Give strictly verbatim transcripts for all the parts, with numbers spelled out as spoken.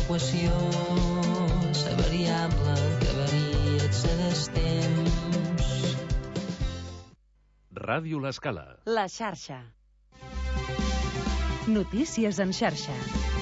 l'equació, la variable que varia els temps. Ràdio L'Escala. La xarxa. Notícies en xarxa.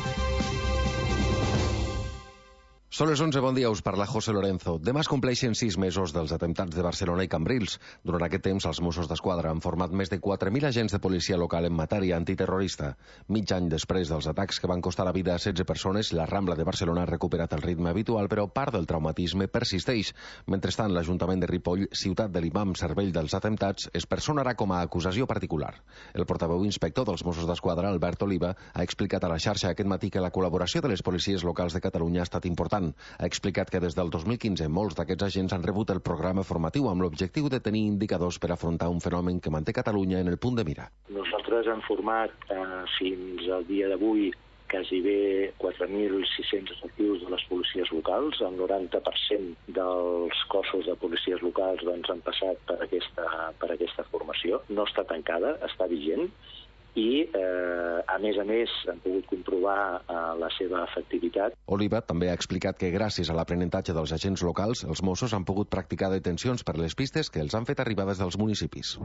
Són les onze, bon dia, us parla José Lorenzo. Demà es compleixen sis mesos dels atemptats de Barcelona i Cambrils. Durant aquest temps, els Mossos d'Esquadra han format més de quatre mil agents de policia local en matèria antiterrorista. Mig any després dels atacs que van costar la vida a setze persones, la Rambla de Barcelona ha recuperat el ritme habitual, però part del traumatisme persisteix. Mentrestant, l'Ajuntament de Ripoll, ciutat de l'imam cervell dels atemptats, es personarà com a acusació particular. El portaveu inspector dels Mossos d'Esquadra, Albert Oliva, ha explicat a la xarxa aquest matí que la col·laboració de les policies locals de Catalunya ha estat important. Ha explicat que des del dos mil quinze molts d'aquests agents han rebut el programa formatiu amb l'objectiu de tenir indicadors per afrontar un fenomen que manté Catalunya en el punt de mira. Nosaltres hem format eh, fins al dia d'avui quasi bé quatre mil sis-cents efectius de les policies locals. El noranta per cent dels cossos de policies locals doncs, han passat per aquesta, per aquesta formació. No està tancada, està vigent. I, eh, a més a més, han pogut comprovar eh, la seva efectivitat. Oliva també ha explicat que gràcies a l'aprenentatge dels agents locals, els Mossos han pogut practicar detencions per les pistes que els han fet arribar des dels municipis.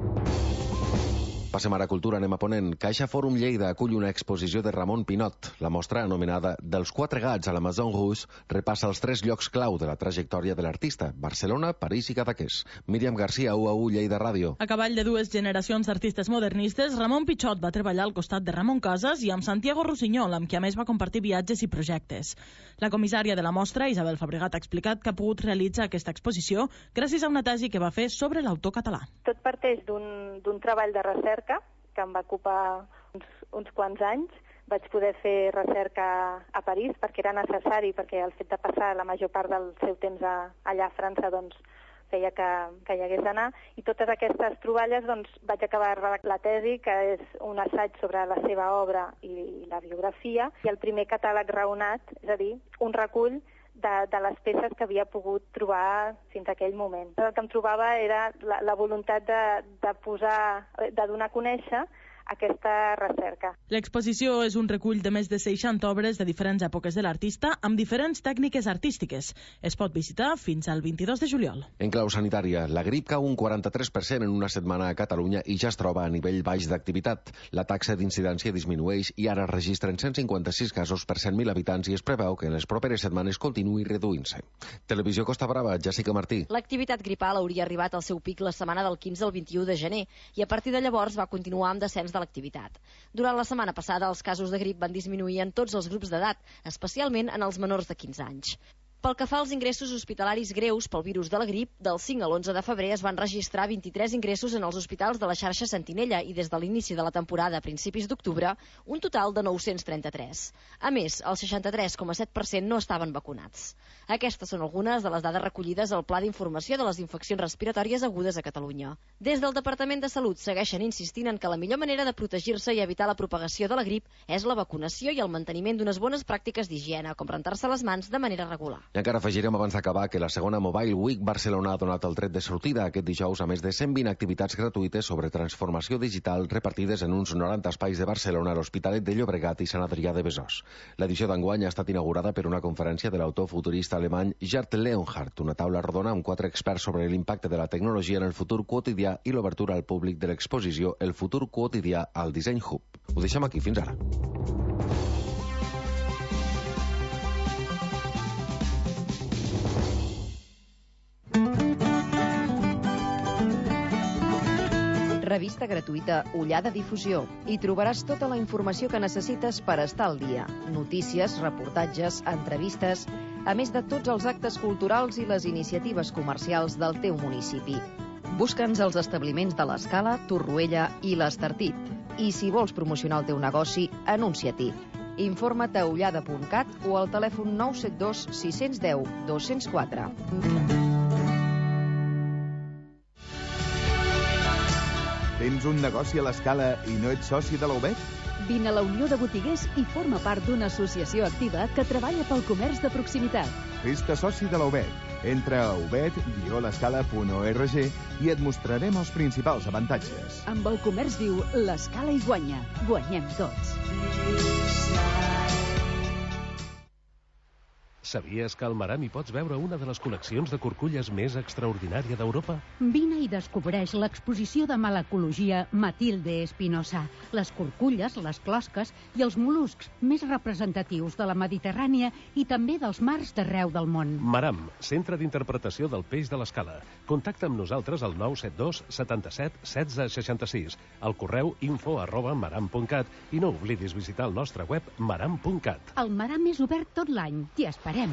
Passem ara a cultura, anem a Ponent. Caixa Fòrum Lleida acull una exposició de Ramon Pinot. La mostra, anomenada Dels quatre gats a la Maison Rouge, repassa els tres llocs clau de la trajectòria de l'artista: Barcelona, París i Cadaqués. Míriam Garcia, U A U, Lleida Ràdio. A cavall de dues generacions d'artistes modernistes, Ramon Pichot va treballar al costat de Ramon Casas i amb Santiago Rossinyol, amb qui a més va compartir viatges i projectes. La comissària de la mostra, Isabel Fabregat, ha explicat que ha pogut realitzar aquesta exposició gràcies a una tesi que va fer sobre l'autor català. Tot parteix d'un treball de recerca que em va ocupar uns, uns quants anys. Vaig poder fer recerca a París perquè era necessari, perquè el fet de passar la major part del seu temps a, allà a França doncs, feia que, que hi hagués d'anar. I totes aquestes troballes doncs, vaig acabar redactant la tesi, que és un assaig sobre la seva obra i la biografia, i el primer catàleg raonat, és a dir, un recull De, de les peces que havia pogut trobar fins a aquell moment. El que em trobava era la, la voluntat de, de posar, de donar a conèixer aquesta recerca. L'exposició és un recull de més de seixanta obres de diferents èpoques de l'artista amb diferents tècniques artístiques. Es pot visitar fins al vint-i-dos de juliol. En clau sanitària, la grip cau un quaranta-tres per cent en una setmana a Catalunya i ja es troba a nivell baix d'activitat. La taxa d'incidència disminueix i ara registren cent cinquanta-sis casos per cent mil habitants i es preveu que en les properes setmanes continuï reduint-se. Televisió Costa Brava, Jessica Martí. L'activitat gripal hauria arribat al seu pic la setmana del quinze al vint-i-u de gener i a partir de llavors va continuar amb descens de l'activitat. Durant la setmana passada, els casos de grip van disminuir en tots els grups d'edat, especialment en els menors de quinze anys. Pel que fa als ingressos hospitalaris greus pel virus de la grip, del cinc a l'onze de febrer es van registrar vint-i-tres ingressos en els hospitals de la xarxa Sentinella i des de l'inici de la temporada a principis d'octubre, un total de nou-cents trenta-tres. A més, el seixanta-tres coma set per cent no estaven vacunats. Aquestes són algunes de les dades recollides al Pla d'Informació de les Infeccions Respiratòries Agudes a Catalunya. Des del Departament de Salut segueixen insistint en que la millor manera de protegir-se i evitar la propagació de la grip és la vacunació i el manteniment d'unes bones pràctiques d'higiene, com rentar-se les mans de manera regular. I encara afegirem abans d'acabar que la segona Mobile Week Barcelona ha donat el tret de sortida aquest dijous a més de cent vint activitats gratuïtes sobre transformació digital repartides en uns noranta espais de Barcelona, l'Hospitalet de Llobregat i Sant Adrià de Besòs. L'edició d'enguany ha estat inaugurada per una conferència de l'autor futurista alemany Gerd Leonhardt, una taula rodona amb quatre experts sobre l'impacte de la tecnologia en el futur quotidià i l'obertura al públic de l'exposició El futur quotidià al Disseny Hub. Ho deixem aquí, fins ara. Revista gratuïta Ullada Difusió. Hi trobaràs tota la informació que necessites per estar al dia. Notícies, reportatges, entrevistes, a més de tots els actes culturals i les iniciatives comercials del teu municipi. Busca'ns als establiments de l'Escala, Torroella i l'Estartit. I si vols promocionar el teu negoci, anuncia-t'hi. Informa't a ullada punt cat o al telèfon nou set dos sis un zero dos zero quatre. Tens un negoci a l'Escala i no ets soci de la U B E T? Vine a la Unió de Botiguers i forma part d'una associació activa que treballa pel comerç de proximitat. Fes-te soci de la U B E T. Entra a ubet guió l'escala punt org i et mostrarem els principals avantatges. Amb el comerç viu, l'Escala hi guanya. Guanyem tots. Sabies que al Maram hi pots veure una de les col·leccions de curculles més extraordinària d'Europa? Vine i descobreix l'exposició de malacologia Matilde Espinosa, les curculles, les closques i els mol·luscs més representatius de la Mediterrània i també dels mars d'arreu del món. Maram, centre d'interpretació del peix de l'escala. Contacta amb nosaltres al nou set dos setanta-set setze seixanta-sis, al correu info arroba maram punt cat i no oblidis visitar el nostre web maram punt cat. El Maram és obert tot l'any. T'hi esperem.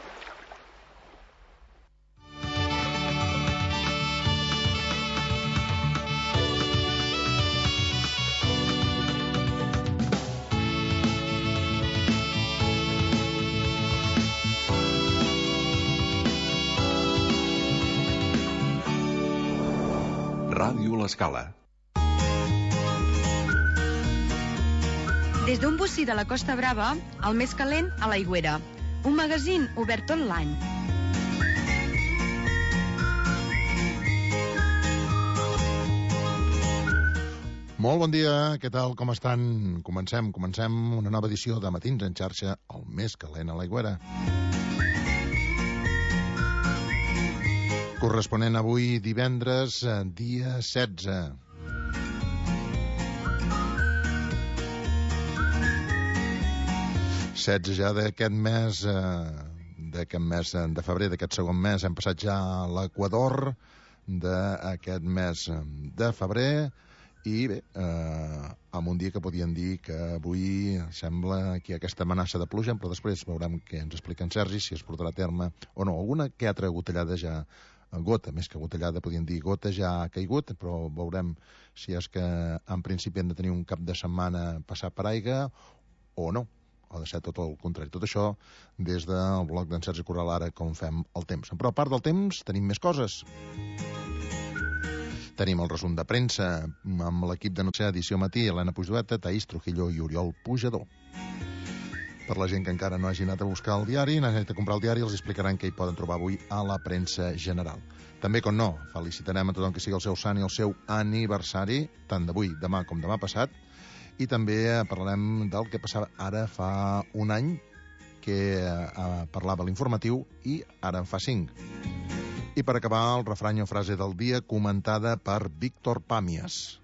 Ràdio L'Escala. Des d'un bocí de la Costa Brava, el més calent a l'Aigüera. Un magazín obert tot l'any. Molt bon dia, què tal, com estan? Comencem, comencem una nova edició de Matins en xarxa, el més calent a l'Aigüera. Corresponent avui divendres, dia setze. setze ja d'aquest mes, eh, d'aquest mes de febrer, d'aquest segon mes. Hem passat ja a l'equador d'aquest mes de febrer i bé, eh, amb un dia que podien dir que avui sembla que hi ha aquesta amenaça de pluja, però després veurem què ens explica en Sergi, si es portarà a terme o no. Alguna que altra gotellada ja, gota, més que gotellada, podien dir gota ja ha caigut, però veurem si és que en principi hem de tenir un cap de setmana passat per aigua o no. O de ser tot el contrari. Tot això des del blog d'en Sergi Corral, ara com fem el temps. Però a part del temps tenim més coses. Tenim el resum de premsa amb l'equip de Notícia Edició Matí, Helena Puigdueta, Taís Trujillo i Oriol Pujador. Per la gent que encara no hagi anat a buscar el diari, no hagi anat a comprar el diari, els explicaran què hi poden trobar avui a la premsa general. També, com no, felicitarem a tothom que sigui el seu sant i el seu aniversari, tant d'avui, demà com demà passat. I també parlarem del que passava ara fa un any, que eh, parlava l'informatiu, i ara en fa cinc. I per acabar, el refrany o frase del dia, comentada per Víctor Pàmies.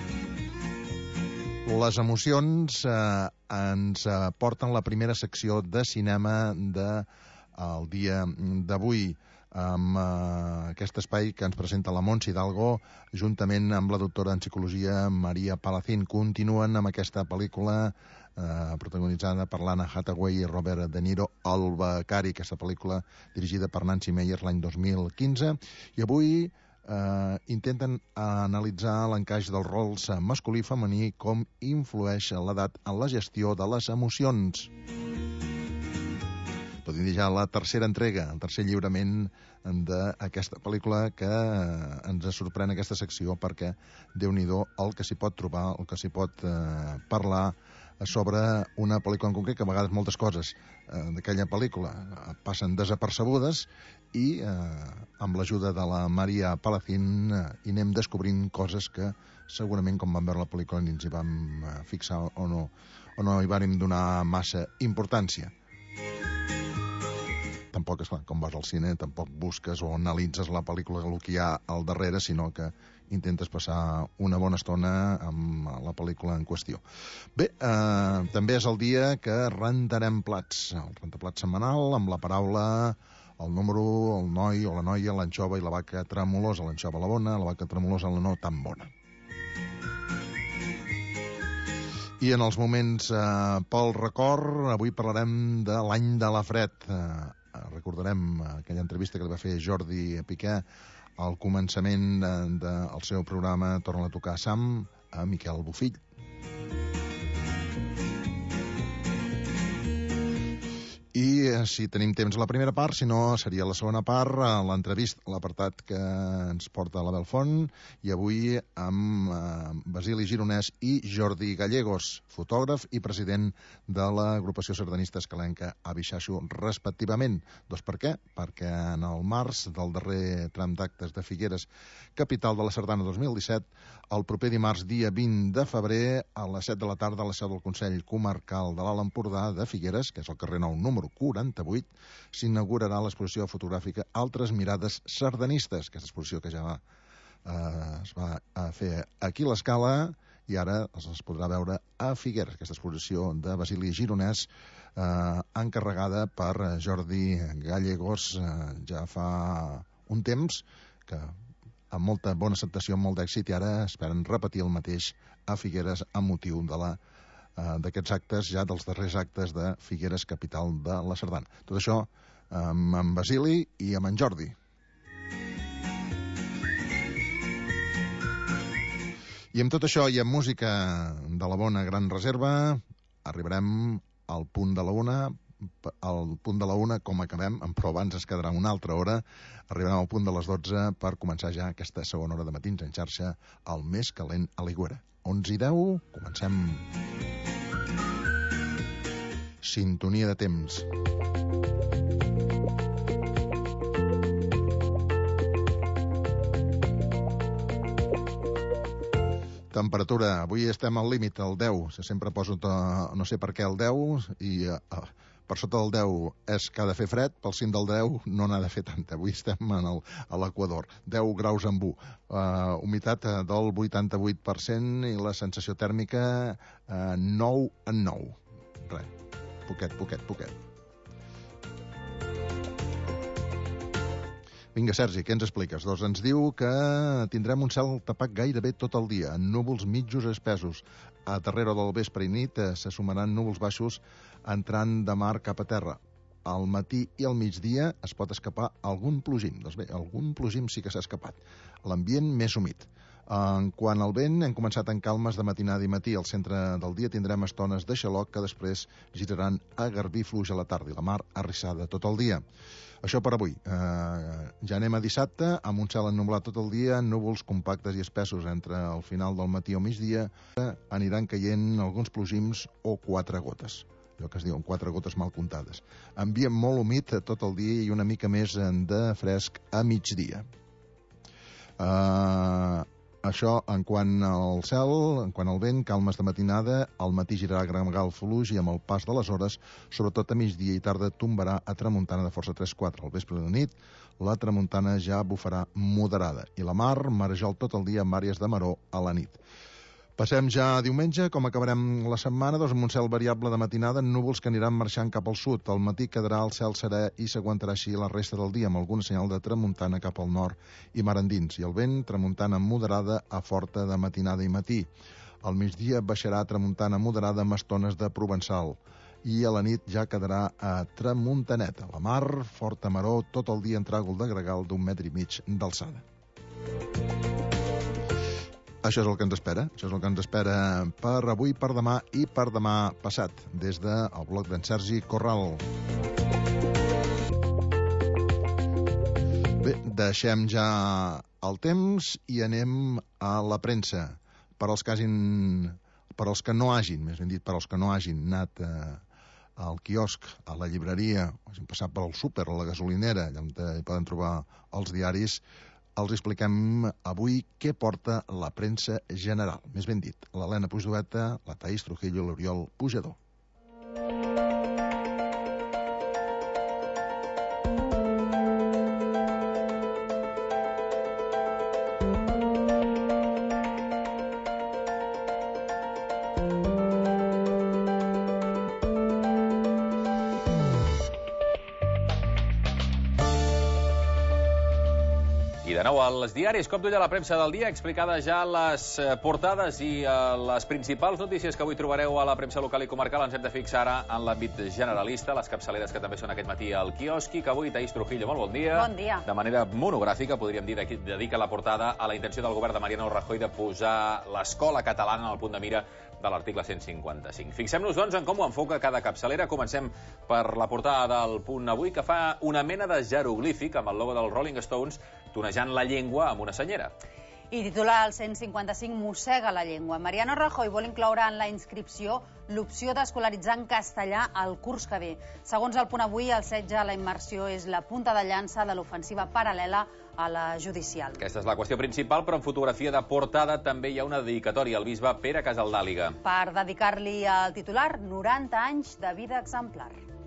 Les emocions eh, ens porten la primera secció de cinema del de, dia d'avui, amb uh, aquest espai que ens presenta la Montse Hidalgo juntament amb la doctora en psicologia Maria Palacín. Continuen amb aquesta pel·lícula uh, protagonitzada per l'Anna Hathaway i Robert De Niro, El becari, aquesta pel·lícula dirigida per Nancy Meyers l'any dos mil quinze, i avui uh, intenten analitzar l'encaix dels rols masculí i femení, com influeix l'edat en la gestió de les emocions. Podem dir ja la tercera entrega, el tercer lliurament d'aquesta pel·lícula, que ens sorprèn aquesta secció perquè, Déu-n'hi-do, el que s'hi pot trobar, el que s'hi pot eh, parlar sobre una pel·lícula en concret, que a vegades moltes coses eh, d'aquella pel·lícula passen desapercebudes i eh, amb l'ajuda de la Maria Palacín eh, hi anem descobrint coses que segurament, com vam veure la pel·lícula, ni ens hi vam fixar o no, o no hi vam donar massa importància. Tampoc, esclar, com vas al cine, tampoc busques o analitzes la pel·lícula, el que hi ha al darrere, sinó que intentes passar una bona estona amb la pel·lícula en qüestió. Bé, eh, també és el dia que rentarem plats, el rentaplats setmanal, amb la paraula, el número, el noi o la noia, l'anxova i la vaca tremolosa, l'anxova la bona, la vaca tremolosa la no tan bona. I en els moments eh, pel record, avui parlarem de l'any de la fred. Eh, recordarem aquella entrevista que li va fer Jordi Piqué al començament del de, de, seu programa Torna a tocar Sam, a Miquel Bofill. I si tenim temps a la primera part, si no seria la segona part, l'entrevista, l'apartat que ens porta l'Abel Font, i avui amb eh, Basili Gironès i Jordi Gallegos, fotògraf i president de l'agrupació sardanista escalenca Abixaixo, respectivament. Doncs per què? Perquè en el març del darrer tram d'actes de Figueres, capital de la Sardana dos mil disset, el proper dimarts, dia vint de febrer, a les set de la tarda, a la seu del Consell Comarcal de l'Alt Empordà de Figueres, que és el carrer nou número quaranta, quaranta-vuit, s'inaugurarà l'exposició fotogràfica Altres mirades sardanistes, aquesta exposició que ja va, eh, es va a fer aquí a l'Escala i ara es podrà veure a Figueres, aquesta exposició de Basili Gironès, eh, encarregada per Jordi Gallegos eh, ja fa un temps, que amb molta bona acceptació, amb molt d'èxit, i ara esperen repetir el mateix a Figueres amb motiu de la d'aquests actes, ja dels darrers actes de Figueres, capital de la Sardana. Tot això amb en Basili i amb en Jordi. I amb tot això i amb música de la bona Gran Reserva arribarem al punt de la una, al punt de la una, com acabem, però abans es quedarà una altra hora, arribarem al punt de les dotze per començar ja aquesta segona hora de Matins en xarxa, el més calent a l'Aigüera. onze i deu, comencem. Sintonia de temps. Temperatura, avui estem al límit, al deu, sempre poso, no sé per què el deu, i uh, per sota del deu és que ha de fer fred, pel cim del deu no n'ha de fer tanta, avui estem en el, a l'Equador, deu graus amb u, uh, humitat del vuitanta-vuit per cent i la sensació tèrmica uh, nou en nou, res, poquet, poquet, poquet. Vinga, Sergi, què ens expliques? Doncs ens diu que tindrem un cel tapat gairebé tot el dia, amb núvols mitjos espessos. A darrere del vespre i nit eh, se sumaran núvols baixos entrant de mar cap a terra. Al matí i al migdia es pot escapar algun plogim. Doncs bé, algun plogim sí que s'ha escapat. L'ambient més humit. En quant al vent, hem començat en calmes de matinada i matí. Al centre del dia tindrem estones de xaloc que després giraran a garbí fluix a la tarda i la mar arrissada tot el dia. Això per avui. Eh, ja anem a dissabte, amb un cel ennublat tot el dia, núvols compactes i espessos entre el final del matí o migdia, aniran caient alguns plogims o quatre gotes. Allò que es diuen quatre gotes mal comptades. Ambient molt humit tot el dia i una mica més de fresc a migdia. Eh... Això en quant al cel, en quant al vent, calmes de matinada, al matí girarà gregal fluix i amb el pas de les hores, sobretot a migdia i tarda, tombarà a tramuntana de força tres quatre. Al vespre de nit, la tramuntana ja bufarà moderada i la mar marejol tot el dia amb àrees de maror a la nit. Passem ja a diumenge, com acabarem la setmana, doncs amb un cel variable de matinada, núvols que aniran marxant cap al sud. Al matí quedarà el cel serè i s'aguantarà així la resta del dia, amb algun senyal de tramuntana cap al nord i mar endins. I el vent, tramuntana moderada a forta de matinada i matí. Al migdia baixarà tramuntana moderada amb estones de provençal. I a la nit ja quedarà a tramuntaneta. La mar, forta maror, tot el dia en tràgol de gregal d'un metre i mig d'alçada. Això és el que ens espera, això és el que ens espera per avui, per demà i per demà passat, des del bloc d'en Sergi Corral. Bé, deixem ja el temps i anem a la premsa. Per als que hagin, per als que no hagin, més ben dit, per als que no hagin anat eh, al quiosc, a la llibreria, o hagin passat per al súper, a la gasolinera, allà on hi poden trobar els diaris, els expliquem avui què porta la premsa general. Més ben dit, l'Helena Puigdueta, la Taís Trujillo i l'Oriol Pujador. Els diaris, cop d'ull a la premsa del dia, explicada ja les portades i les principals notícies que avui trobareu a la premsa local i comarcal. Ens hem de fixar ara en l'àmbit generalista, les capçaleres que també són aquest matí al quiosqui, que avui, Taís Trujillo, molt bon dia. Bon dia. De manera monogràfica, podríem dir, dedica la portada a la intenció del govern de Mariano Rajoy de posar l'escola catalana en el punt de mira de l'article cent cinquanta-cinc. Fixem-nos, doncs, en com ho enfoca cada capçalera. Comencem per la portada del Punt Avui, que fa una mena de jeroglífic amb el logo dels Rolling Stones tonejant la llengua amb una senyera. I titular el cent cinquanta-cinc mossega la llengua. Mariano Rajoy vol incloure en la inscripció l'opció d'escolaritzar en castellà el curs que ve. Segons el Punt Avui, el setge a la immersió és la punta de llança de l'ofensiva paral·lela a la judicial. Aquesta és la qüestió principal, però en fotografia de portada també hi ha una dedicatòria al bisbe Pere Casaldàliga. Per dedicar-li al titular noranta anys de vida exemplar.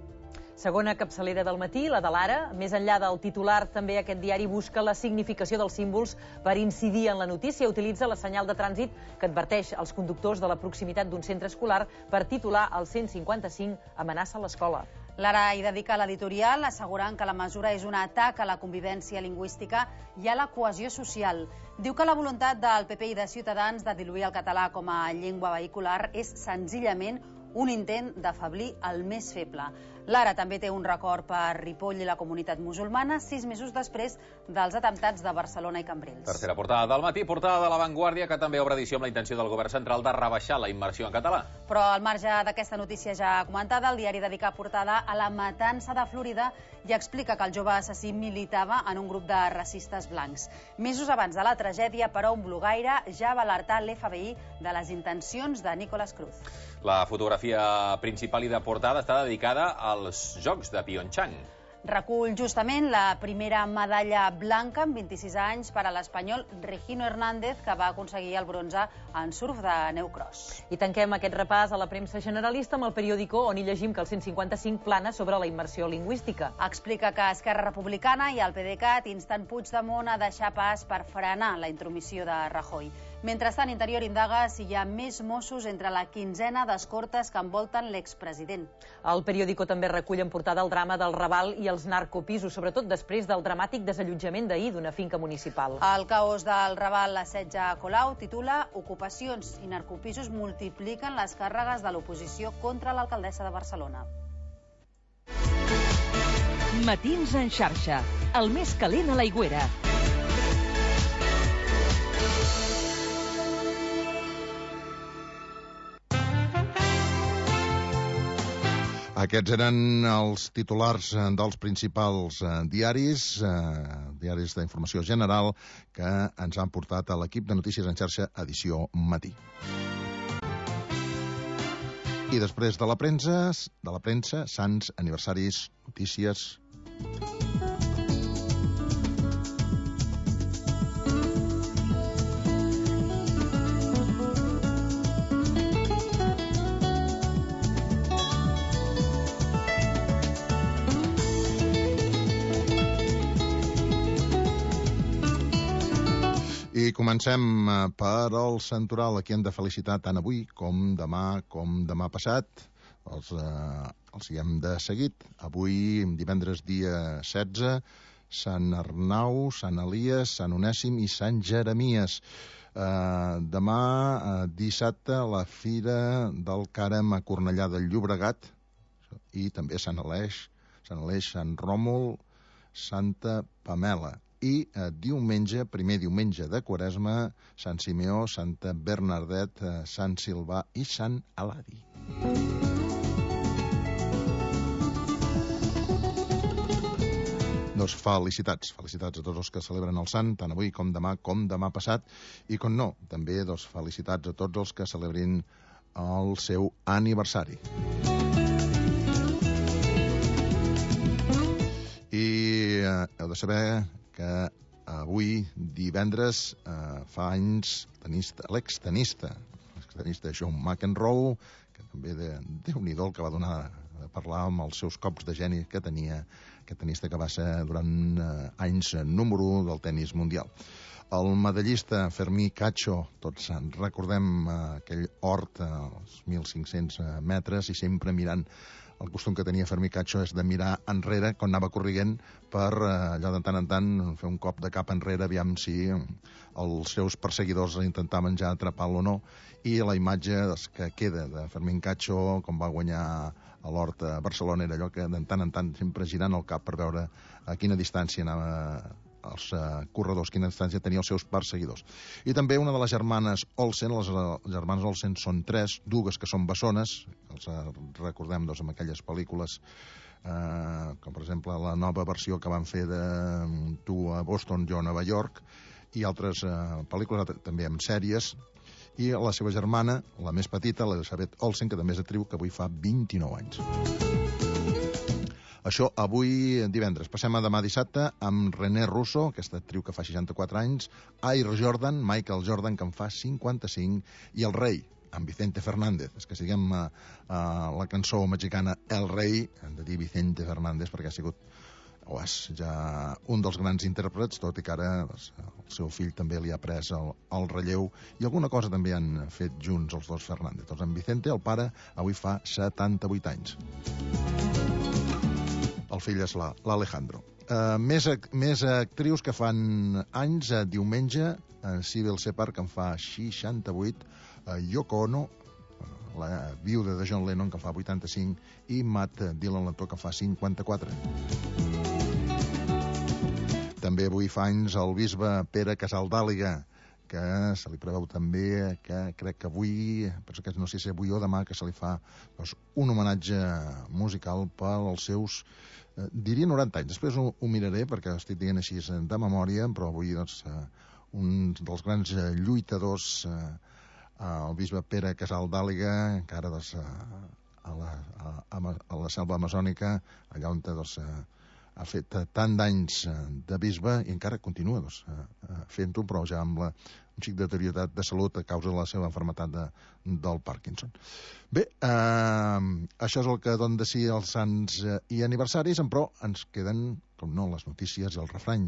Segona capçalera del matí, la de l'Ara. Més enllà del titular, també aquest diari busca la significació dels símbols per incidir en la notícia. Utilitza la senyal de trànsit que adverteix als conductors de la proximitat d'un centre escolar per titular el cent cinquanta-cinc amenaça a l'escola. L'Ara hi dedica l'editorial assegurant que la mesura és un atac a la convivència lingüística i a la cohesió social. Diu que la voluntat del P P i de Ciutadans de diluir el català com a llengua vehicular és senzillament un intent d'afeblir el més feble. L'Ara també té un record per Ripoll i la comunitat musulmana, sis mesos després dels atemptats de Barcelona i Cambrils. Tercera portada del matí, portada de La Vanguardia, que també obre edició amb la intenció del govern central de rebaixar la immersió en català. Però al marge d'aquesta notícia ja comentada, el diari dedica portada a la matança de Florida i explica que el jove assassí militava en un grup de racistes blancs. Mesos abans de la tragèdia, però, un blogaire ja va alertar l'F B I de les intencions de Nicholas Cruz. La fotografia principal i de portada està dedicada als Jocs de Pyeongchang. Recull justament la primera medalla blanca en vint-i-sis anys per a l'espanyol Regino Hernández, que va aconseguir el bronze en surf de neu cross. I tanquem aquest repàs a la premsa generalista amb el periòdico, on hi llegim que el cent cinquanta-cinc plana sobre la immersió lingüística. Explica que Esquerra Republicana i el PDeCAT insten Puigdemont a deixar pas per frenar la intromissió de Rajoy. Mentrestant, Interior indaga si hi ha més Mossos entre la quinzena d'escortes que envolten l'expresident. El periòdico també recull en portada el drama del Raval i els narcopisos, sobretot després del dramàtic desallotjament d'ahir d'una finca municipal. El caos del Raval assetja Colau titula Ocupacions i narcopisos multipliquen les càrregues de l'oposició contra l'alcaldessa de Barcelona. Matins en xarxa, el més calent a l'Aigüera. Aquests eren els titulars dels principals diaris, diaris d'informació general, que ens han portat a l'equip de Notícies en xarxa edició matí. I després de la premsa, de la premsa, Sants, aniversaris, notícies... I comencem per el Santoral. Aquí hem de felicitar tant avui com demà, com demà passat. Els, eh, els hi hem de seguit. Avui, divendres dia setze, Sant Arnau, Sant Elies, Sant Onèsim i Sant Jeremies. Eh, demà, eh, dissabte, la Fira del Càrrem a Cornellà del Llobregat i també Sant Aleix, Sant Aleix, Sant Ròmul, Santa Pamela. I eh, diumenge, primer diumenge de Quaresma, Sant Simeó, Santa Bernardet, eh, Sant Silvà i Sant Eladi. Doncs felicitats, felicitats a tots els que celebren el Sant, tant avui com demà, com demà passat, i com no, també doncs, felicitats a tots els que celebrin el seu aniversari. I eh, heu de saber que avui, divendres, eh, fa anys tenista, l'extenista, l'extenista John McEnroe, que també de, Déu-n'hi-do el que va donar a parlar amb els seus cops de geni que tenia aquest tenista que va ser durant eh, anys número u del tennis mundial. El medallista Fermí Cacho, tots recordem eh, aquell hort als mil cinc-cents metres i sempre mirant. El costum que tenia Fermí Cacho és de mirar enrere quan anava corrient per eh, allò de tant en tant fer un cop de cap enrere, aviam si els seus perseguidors intentaven ja atrapar-lo o no. I la imatge que queda de Fermín Cacho, com va guanyar a l'Hort a Barcelona, era allò que de tant en tant sempre girant el cap per veure a quina distància anava els uh, corredors, quina distància tenia els seus perseguidors. I també una de les germanes Olsen, les uh, germanes Olsen són tres, dues que són bessones, els uh, recordem doncs, amb aquelles pel·lícules, uh, com per exemple la nova versió que van fer de um, Tu a Boston, jo a Nova York, i altres uh, pel·lícules, també amb sèries, i la seva germana, la més petita, l'Elisabeth Olsen, que també és actriu, que avui fa vint-i-nou anys. Això avui divendres. Passem a demà dissabte amb René Russo, aquesta actriu que fa seixanta-quatre anys, Air Jordan, Michael Jordan, que en fa cinquanta-cinc, i el rei, amb Vicente Fernández. És que siguem a, a la cançó mexicana El Rei, hem de dir Vicente Fernández perquè ha sigut o és ja un dels grans intèrprets, tot i que ara doncs, el seu fill també li ha pres el, el relleu, i alguna cosa també han fet junts els dos Fernández. Doncs en Vicente, el pare, avui fa setanta-vuit anys. El fill és l'Alejandro. Uh, més, més actrius que fan anys, uh, diumenge, uh, Sybil Shepherd, que en fa seixanta-vuit, uh, Yoko Ono, la viuda de John Lennon, que en fa vuitanta-cinc, i Matt Dillon, l'actor, que en fa cinquanta-quatre. També avui fa anys el bisbe Pere Casaldàliga, que se li preveu també, que crec que avui, penso que no sé si avui o demà, que se li fa doncs, un homenatge musical pels seus, eh, diria noranta anys. Després ho, ho miraré perquè estic dient així de memòria, però avui doncs, eh, un dels grans eh, lluitadors, eh, el bisbe Pere Casaldàliga, encara doncs, eh, a, la, a, a la selva amazònica, allà on doncs, eh, ha fet tant d'anys de bisbe i encara continua doncs, fent-ho, però ja amb la, un xic de deteriorat de salut a causa de la seva malaltia de, del Parkinson. Bé, eh, això és el que donen de si els sants i aniversaris, però ens queden, com no, les notícies i el refrany.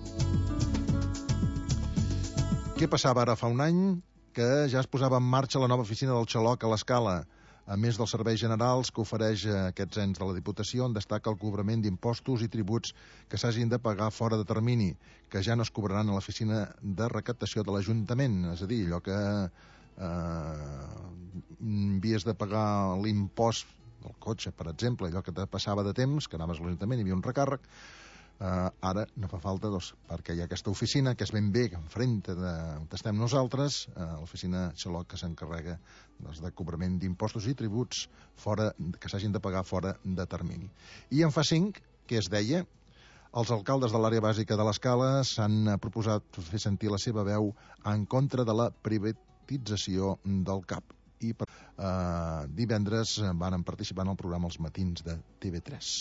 Què passava ara fa un any? Que ja es posava en marxa la nova oficina del Xaloc a l'Escala. A més dels serveis generals que ofereix aquests ens de la Diputació, en destaca el cobrament d'impostos i tributs que s'hagin de pagar fora de termini, que ja no es cobraran a l'oficina de recaptació de l'Ajuntament. És a dir, allò que eh, havies de pagar l'impost del cotxe, per exemple, allò que te passava de temps, que anaves a l'Ajuntament, hi havia un recàrrec, Uh, ara no fa falta doncs, perquè hi ha aquesta oficina que és ben bé enfrente de on estem nosaltres, uh, l'oficina Xaloc, que s'encarrega doncs, de cobrament d'impostos i tributs fora, que s'hagin de pagar fora de termini. I en fa cinc, que es deia, els alcaldes de l'àrea bàsica de l'Escala s'han proposat fer sentir la seva veu en contra de la privatització del C A P. I per, uh, divendres van participar en el programa Els Matins de T V tres.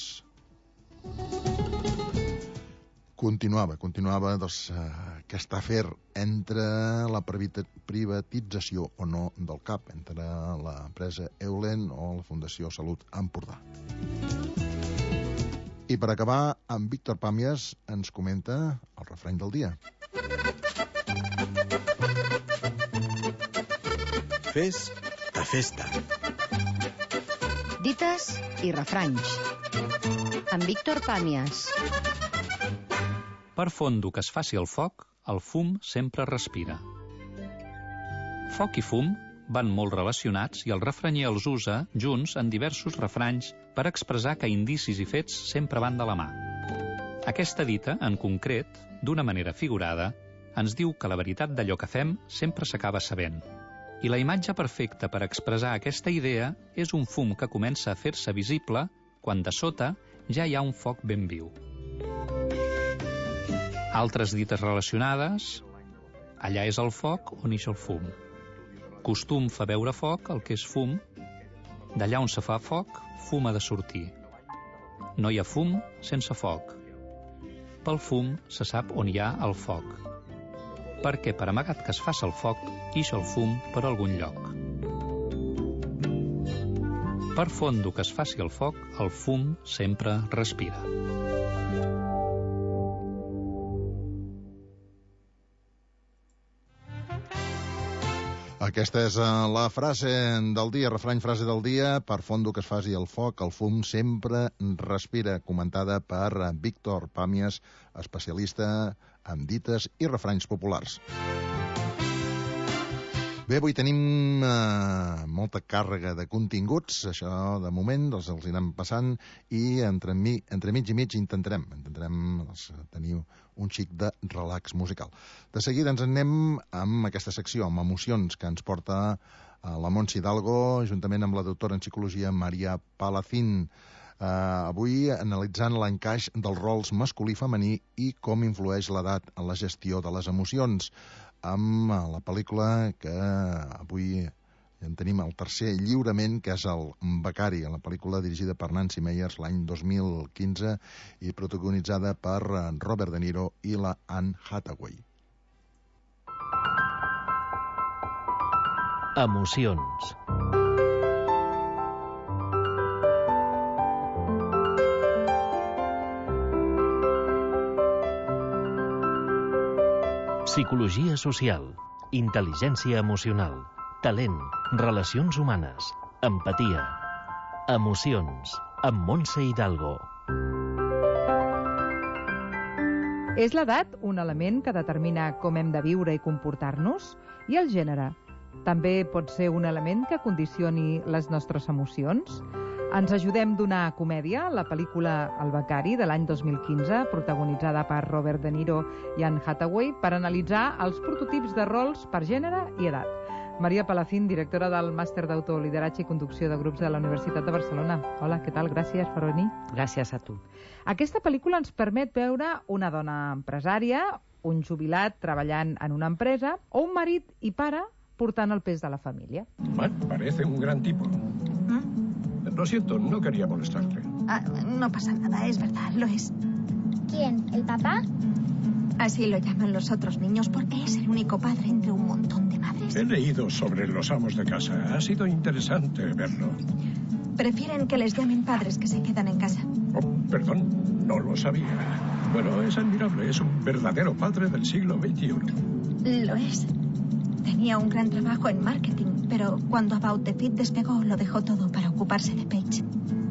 Continuava, continuava doncs, eh, aquest afer entre la privatització o no del C A P, entre l'empresa Eulen o la Fundació Salut Empordà. I per acabar, en Víctor Pàmies ens comenta el refrany del dia. Fes a festa. Dites i refranys. Amb Víctor Pàmies. Per fondo que es faci el foc, el fum sempre respira. Foc i fum van molt relacionats i el refranyer els usa junts en diversos refranys per expressar que indicis i fets sempre van de la mà. Aquesta dita, en concret, d'una manera figurada, ens diu que la veritat d'allò que fem sempre s'acaba sabent. I la imatge perfecta per expressar aquesta idea és un fum que comença a fer-se visible quan de sota ja hi ha un foc ben viu. Altres dites relacionades, allà és el foc on ix el fum. Costum fa veure foc el que és fum, d'allà on se fa foc, fum ha de sortir. No hi ha fum sense foc. Pel fum se sap on hi ha el foc, perquè per amagat que es faci el foc, ix el fum per algun lloc. Per fondo que es faci el foc, el fum sempre respira. Aquesta és la frase del dia, refrany frase del dia, per fondo que es faci el foc, el fum sempre respira, comentada per Víctor Pàmies, especialista en dites i refranys populars. Bé, avui tenim eh, molta càrrega de continguts, això de moment doncs, els anem passant, i entre, mi, entre mig i mig intentarem, intentarem doncs, tenir un xic de relax musical. De seguida ens anem amb aquesta secció, amb emocions, que ens porta a la Montse Hidalgo, juntament amb la doctora en psicologia Maria Palacín. Eh, avui analitzant l'encaix dels rols masculí i femení i com influeix l'edat en la gestió de les emocions, amb la pel·lícula que avui en tenim el tercer lliurament, que és el Becari, la pel·lícula dirigida per Nancy Meyers l'any dos mil quinze i protagonitzada per Robert De Niro i la Anne Hathaway. Emocions. Psicologia social, intel·ligència emocional, talent, relacions humanes, empatia. Emocions, amb Montse Hidalgo. És l'edat un element que determina com hem de viure i comportar-nos? I el gènere? També pot ser un element que condicioni les nostres emocions? Ens ajudem d'una comèdia, la pel·lícula El becari, de l'any dos mil quinze, protagonitzada per Robert De Niro i Anne Hathaway, per analitzar els prototips de rols per gènere i edat. Maria Palacín, directora del Màster d'Autolideratge i Conducció de Grups de la Universitat de Barcelona. Hola, què tal? Gràcies per venir. Gràcies a tu. Aquesta pel·lícula ens permet veure una dona empresària, un jubilat treballant en una empresa o un marit i pare portant el pes de la família. Bueno, parece un gran tipo. Lo siento, no quería molestarle. Ah, no pasa nada, es verdad, lo es. ¿Quién? ¿El papá? Así lo llaman los otros niños porque es el único padre entre un montón de madres. He leído sobre los amos de casa. Ha sido interesante verlo. Prefieren que les llamen padres que se quedan en casa. Oh, perdón, no lo sabía. Bueno, es admirable, es un verdadero padre del siglo veintiuno. Lo es. Tenía un gran trabajo en marketing, pero cuando About the Fit despegó, lo dejó todo para ocuparse de Paige.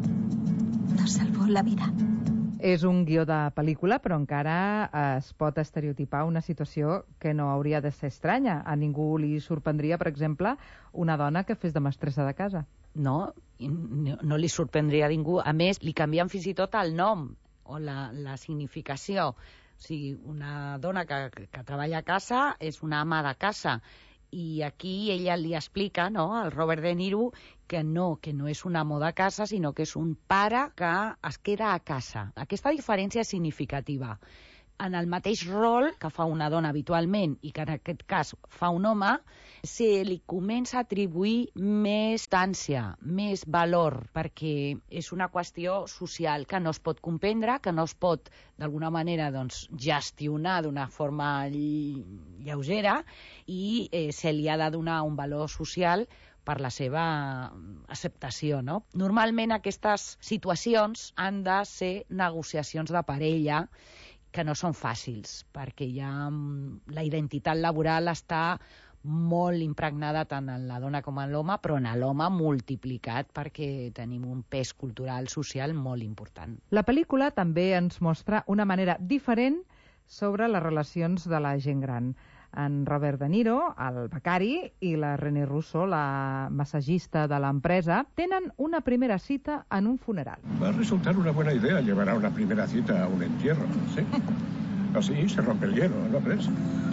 Nos salvó la vida. És un guió de pel·lícula, però encara es pot estereotipar una situació que no hauria de ser estranya. A ningú li sorprendria, per exemple, una dona que fes de mestressa de casa. No, no, no li sorprendria a ningú. A més, li canvien fins i tot el nom o la, la significació. O sigui, una dona que, que treballa a casa és una ama de casa. I aquí ella li explica, no, al Robert De Niro, que no, que no és un amo de casa, sinó que és un pare que es queda a casa. Aquesta diferència és significativa. En el mateix rol que fa una dona habitualment i que en aquest cas fa un home, se li comença a atribuir més tància, més valor, perquè és una qüestió social que no es pot comprendre, que no es pot d'alguna manera doncs, gestionar d'una forma lleugera i eh, se li ha de donar un valor social per la seva acceptació, no? Normalment aquestes situacions han de ser negociacions de parella que no són fàcils, perquè ja la identitat laboral està molt impregnada tant en la dona com en l'home, però en l'home multiplicat perquè tenim un pes cultural, social molt important. La pel·lícula també ens mostra una manera diferent sobre les relacions de la gent gran. En Robert De Niro, el becari, i la René Russo, la massagista de l'empresa, tenen una primera cita en un funeral. Va a resultar una buena idea llevar a una primera cita a un entierro, ¿sí? Así se rompe el hielo, ¿no crees?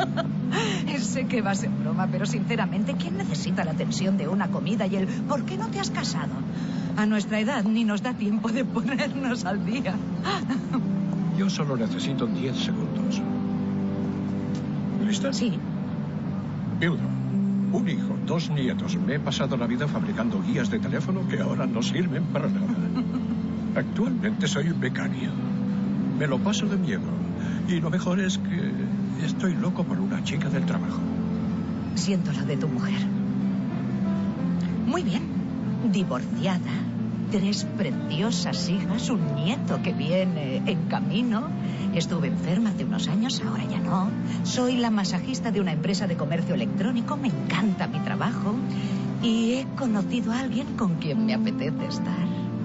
Sé que va a ser broma, pero sinceramente, ¿quién necesita la tensión de una comida y el ¿por qué no te has casado? A nuestra edad ni nos da tiempo de ponernos al día. Yo solo necesito diez segundos. ¿Lista? Sí. Viudo, un hijo, dos nietos. Me he pasado la vida fabricando guías de teléfono que ahora no sirven para nada. Actualmente soy becario. Me lo paso de miedo. Y lo mejor es que estoy loco por una chica del trabajo. Siento lo de tu mujer. Muy bien. Divorciada. Tres preciosas hijas, un nieto que viene en camino. Estuve enferma hace unos años, ahora ya no. Soy la masajista de una empresa de comercio electrónico, me encanta mi trabajo y he conocido a alguien con quien me apetece estar.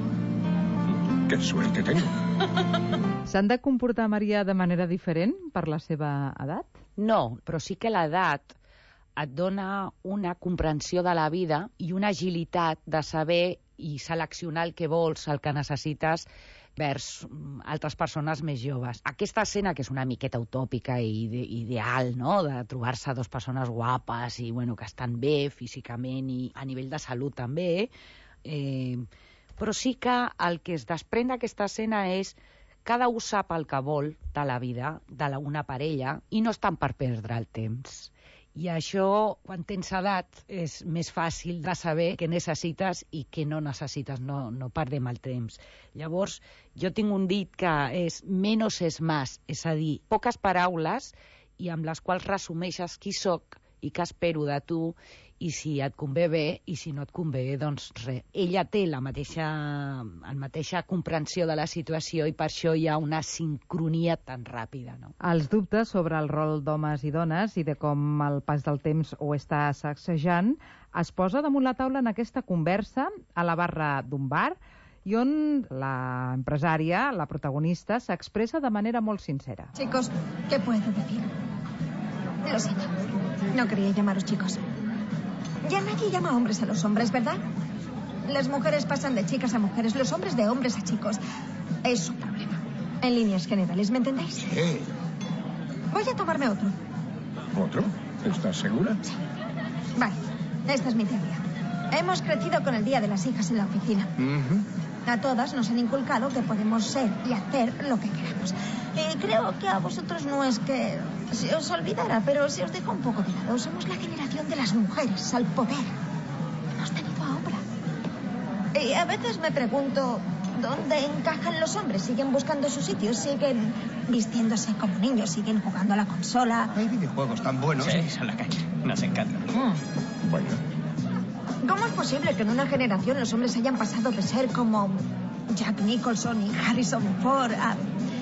¡Qué suerte tengo! S'han de comportar, Maria, de manera diferent per la seva edat? No, però sí que l'edat et dona una comprensió de la vida i una agilitat de saber i seleccionar el que vols, el que necessites, vers altres persones més joves. Aquesta escena, que és una miqueta utòpica i ide ideal, no?, de trobar-se dues persones guapes i bueno, que estan bé físicament i a nivell de salut també, eh, però sí que el que es desprèn d'aquesta escena és cada un sap el que vol de la vida, de una parella, i no estan per perdre el temps. I això, quan tens edat, és més fàcil de saber què necessites i què no necessites, no, no perdem el temps. Llavors, jo tinc un dit que és menos es más, és a dir, poques paraules i amb les quals resumeixes qui sóc i què espero de tu i si et convé bé, i si no et convé, doncs res. Ella té la mateixa, la mateixa comprensió de la situació i per això hi ha una sincronia tan ràpida, no? Els dubtes sobre el rol d'homes i dones i de com el pas del temps ho està sacsejant es posa damunt la taula en aquesta conversa a la barra d'un bar i on la empresària, la protagonista, s'expressa de manera molt sincera. Chicos, ¿qué puedo decir? Lo siento, no quería llamaros chicos. Ya nadie llama a hombres a los hombres, ¿verdad? Las mujeres pasan de chicas a mujeres, los hombres de hombres a chicos. Es un problema. En líneas generales, ¿me entendéis? Sí. Voy a tomarme otro. ¿Otro? ¿Estás segura? Sí. Vale, esta es mi teoría. Hemos crecido con el Día de las Hijas en la oficina. Uh-huh. A todas nos han inculcado que podemos ser y hacer lo que queramos. Y creo que a vosotros no es que se os olvidara, pero se os deja un poco de lado. Somos la generación de las mujeres al poder. Hemos tenido a Oprah. Y a veces me pregunto, ¿dónde encajan los hombres? ¿Siguen buscando su sitio? ¿Siguen vistiéndose como niños? ¿Siguen jugando a la consola? Hay videojuegos tan buenos. Sí, a la calle. Nos encanta. Mm. Bueno. ¿Cómo es posible que en una generación los hombres hayan pasado de ser como Jack Nicholson y Harrison Ford a...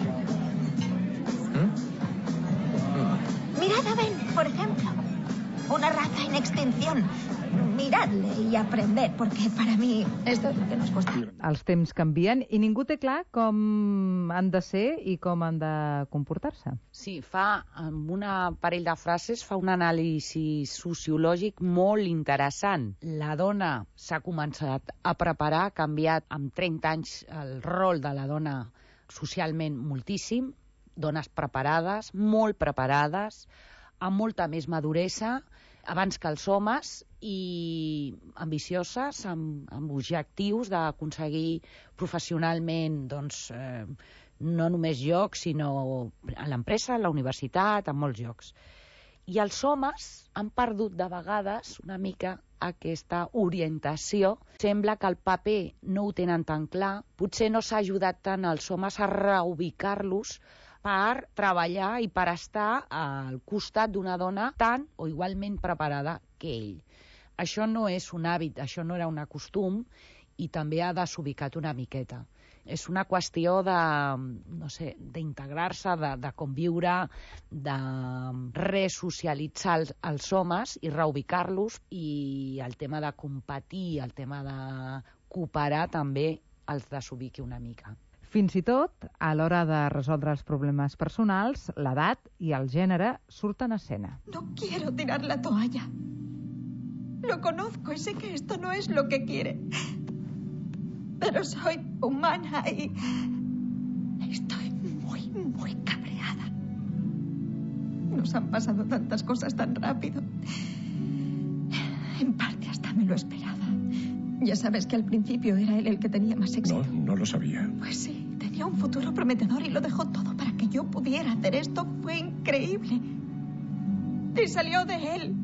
Mirad a Ben, por ejemplo. Una raza en extinción. Miradle i aprender, perquè per a mi esto es lo que nos cuesta. Els temps canvien i ningú té clar com han de ser i com han de comportar-se. Sí, fa, amb una parell de frases, fa un anàlisi sociològic molt interessant. La dona s'ha començat a preparar, ha canviat amb trenta anys el rol de la dona socialment moltíssim, dones preparades, molt preparades, amb molta més maduresa, abans que els homes, i ambicioses, amb, amb objectius d'aconseguir professionalment, doncs, eh, no només llocs, sinó a l'empresa, a la universitat, a molts llocs. I els homes han perdut de vegades una mica aquesta orientació. Sembla que el paper no ho tenen tan clar, potser no s'ha ajudat tant als homes a reubicar-los per treballar i per estar al costat d'una dona tan o igualment preparada que ell. Això no és un hàbit, això no era un costum i també ha desubicat una miqueta. És una qüestió de, no sé, d'integrar-se, de, de conviure, de resocialitzar els, els homes i reubicar-los, i el tema de competir, el tema de cooperar també els desubiqui una mica. Fins i tot, a l'hora de resoldre els problemes personals, l'edat i el gènere surten a escena. No quiero tirar la toalla. Lo conozco y sé que esto no es lo que quiere. Pero soy humana y estoy muy, muy cabreada. Nos han pasado tantas cosas tan rápido. En parte hasta me lo esperaba. Ya sabes que al principio era él el que tenía más éxito. No, no lo sabía. Pues sí, tenía un futuro prometedor y lo dejó todo para que yo pudiera hacer esto. Fue increíble. Y salió de él.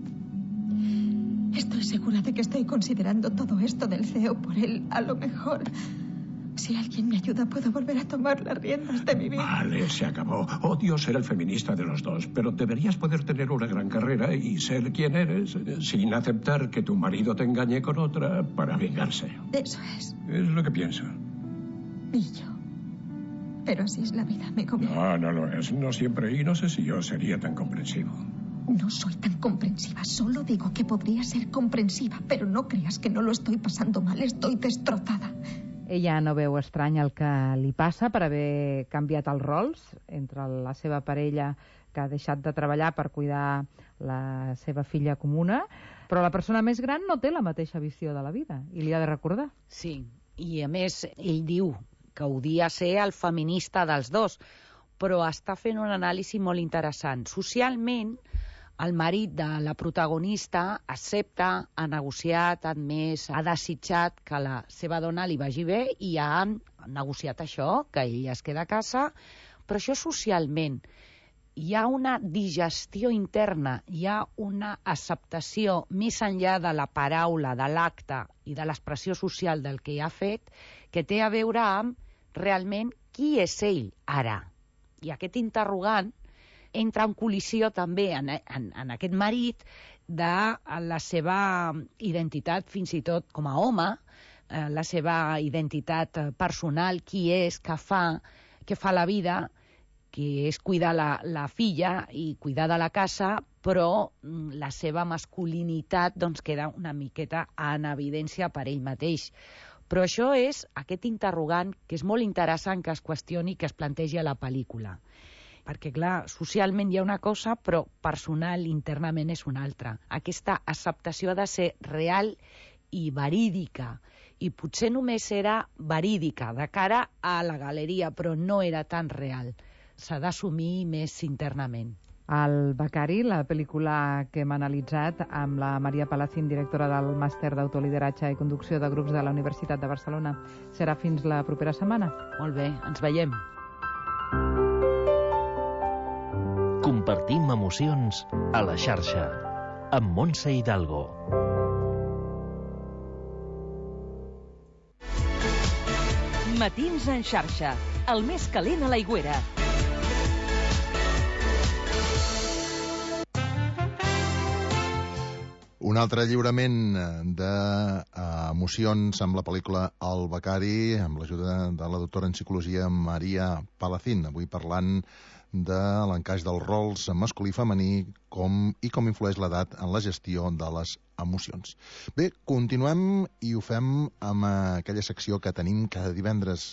Estoy segura de que estoy considerando todo esto del C E O por él. A lo mejor, si alguien me ayuda, puedo volver a tomar las riendas de mi vida. Vale, se acabó. Odio ser el feminista de los dos, pero deberías poder tener una gran carrera y ser quien eres, sin aceptar que tu marido te engañe con otra para vengarse. Eso es. Es lo que pienso. Y yo. Pero así es la vida, me conviene. No, no lo es. No siempre. Y no sé si yo sería tan comprensivo. No soy tan comprensiva, solo digo que podría ser comprensiva, pero no creas que no lo estoy pasando mal, estoy destrozada. Ella no veu estrany el que li passa per haver canviat els rols entre la seva parella, que ha deixat de treballar per cuidar la seva filla comuna, però la persona més gran no té la mateixa visió de la vida i li ha de recordar. Sí, i a més ell diu que odia ser el feminista dels dos, però està fent un anàlisi molt interessant. Socialment, el marit de la protagonista accepta, ha negociat, ha admès, ha desitjat que la seva dona li vagi bé i ha negociat això, que ell es queda a casa, però això socialment. Hi ha una digestió interna, hi ha una acceptació més enllà de la paraula, de l'acte i de l'expressió social del que ha fet, que té a veure amb realment qui és ell ara. I aquest interrogant entra en col·lisió també en, en, en aquest marit de la seva identitat, fins i tot com a home, eh, la seva identitat personal, qui és, què fa, què fa la vida, que és cuidar la, la filla i cuidar de la casa, però la seva masculinitat doncs, queda una miqueta en evidència per ell mateix. Però això és aquest interrogant que és molt interessant que es qüestioni, que es plantegi a la pel·lícula. Perquè, clar, socialment hi ha una cosa, però personal, internament, és una altra. Aquesta acceptació ha de ser real i verídica. I potser només era verídica de cara a la galeria, però no era tan real. S'ha d'assumir més internament. El Becari, la pel·lícula que hem analitzat amb la Maria Palacín, directora del Màster d'Autolideratge i Conducció de Grups de la Universitat de Barcelona. Serà fins la propera setmana. Molt bé, ens veiem. Compartim emocions a la xarxa amb Montse Hidalgo. Matins en xarxa, el més calent a l'Aigüera. Un altre lliurament d'emocions amb la pel·lícula El Becari, amb l'ajuda de la doctora en psicologia Maria Palacín, avui parlant de l'encaix dels rols masculí i femení com, i com influeix l'edat en la gestió de les emocions. Bé, continuem i ho fem amb aquella secció que tenim cada divendres.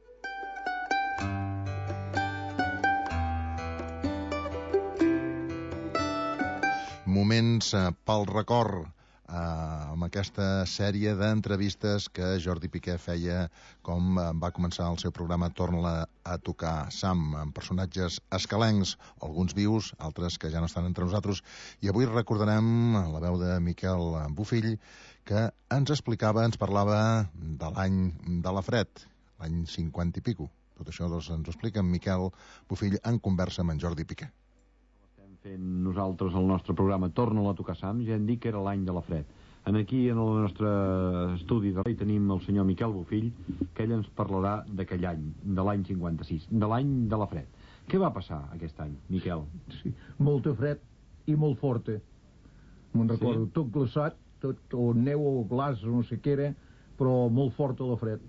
Moments eh, pel record, eh, amb aquesta sèrie d'entrevistes que Jordi Piqué feia com eh, va començar el seu programa Torna a tocar Sam, amb personatges escalencs, alguns vius, altres que ja no estan entre nosaltres, i avui recordarem la veu de Miquel Bofill, que ens explicava, ens parlava de l'any de la Fred, l'any cinquanta i pico. Tot això doncs, ens ho explica en Miquel Bofill en conversa amb en Jordi Piqué. Fent nosaltres el nostre programa Torna a tocar Sam, ja hem dit que era l'any de la Fred. En aquí, en el nostre estudi de rei, tenim el senyor Miquel Bofill, que ell ens parlarà d'aquell any, de l'any cinquanta-sis, de l'any de la Fred. Què va passar aquest any, Miquel? Sí, molta fred i molt forta. Me'n recordo, sí? Tot glaçat, tot o neu o glaç, no sé què era, però molt forta la fred.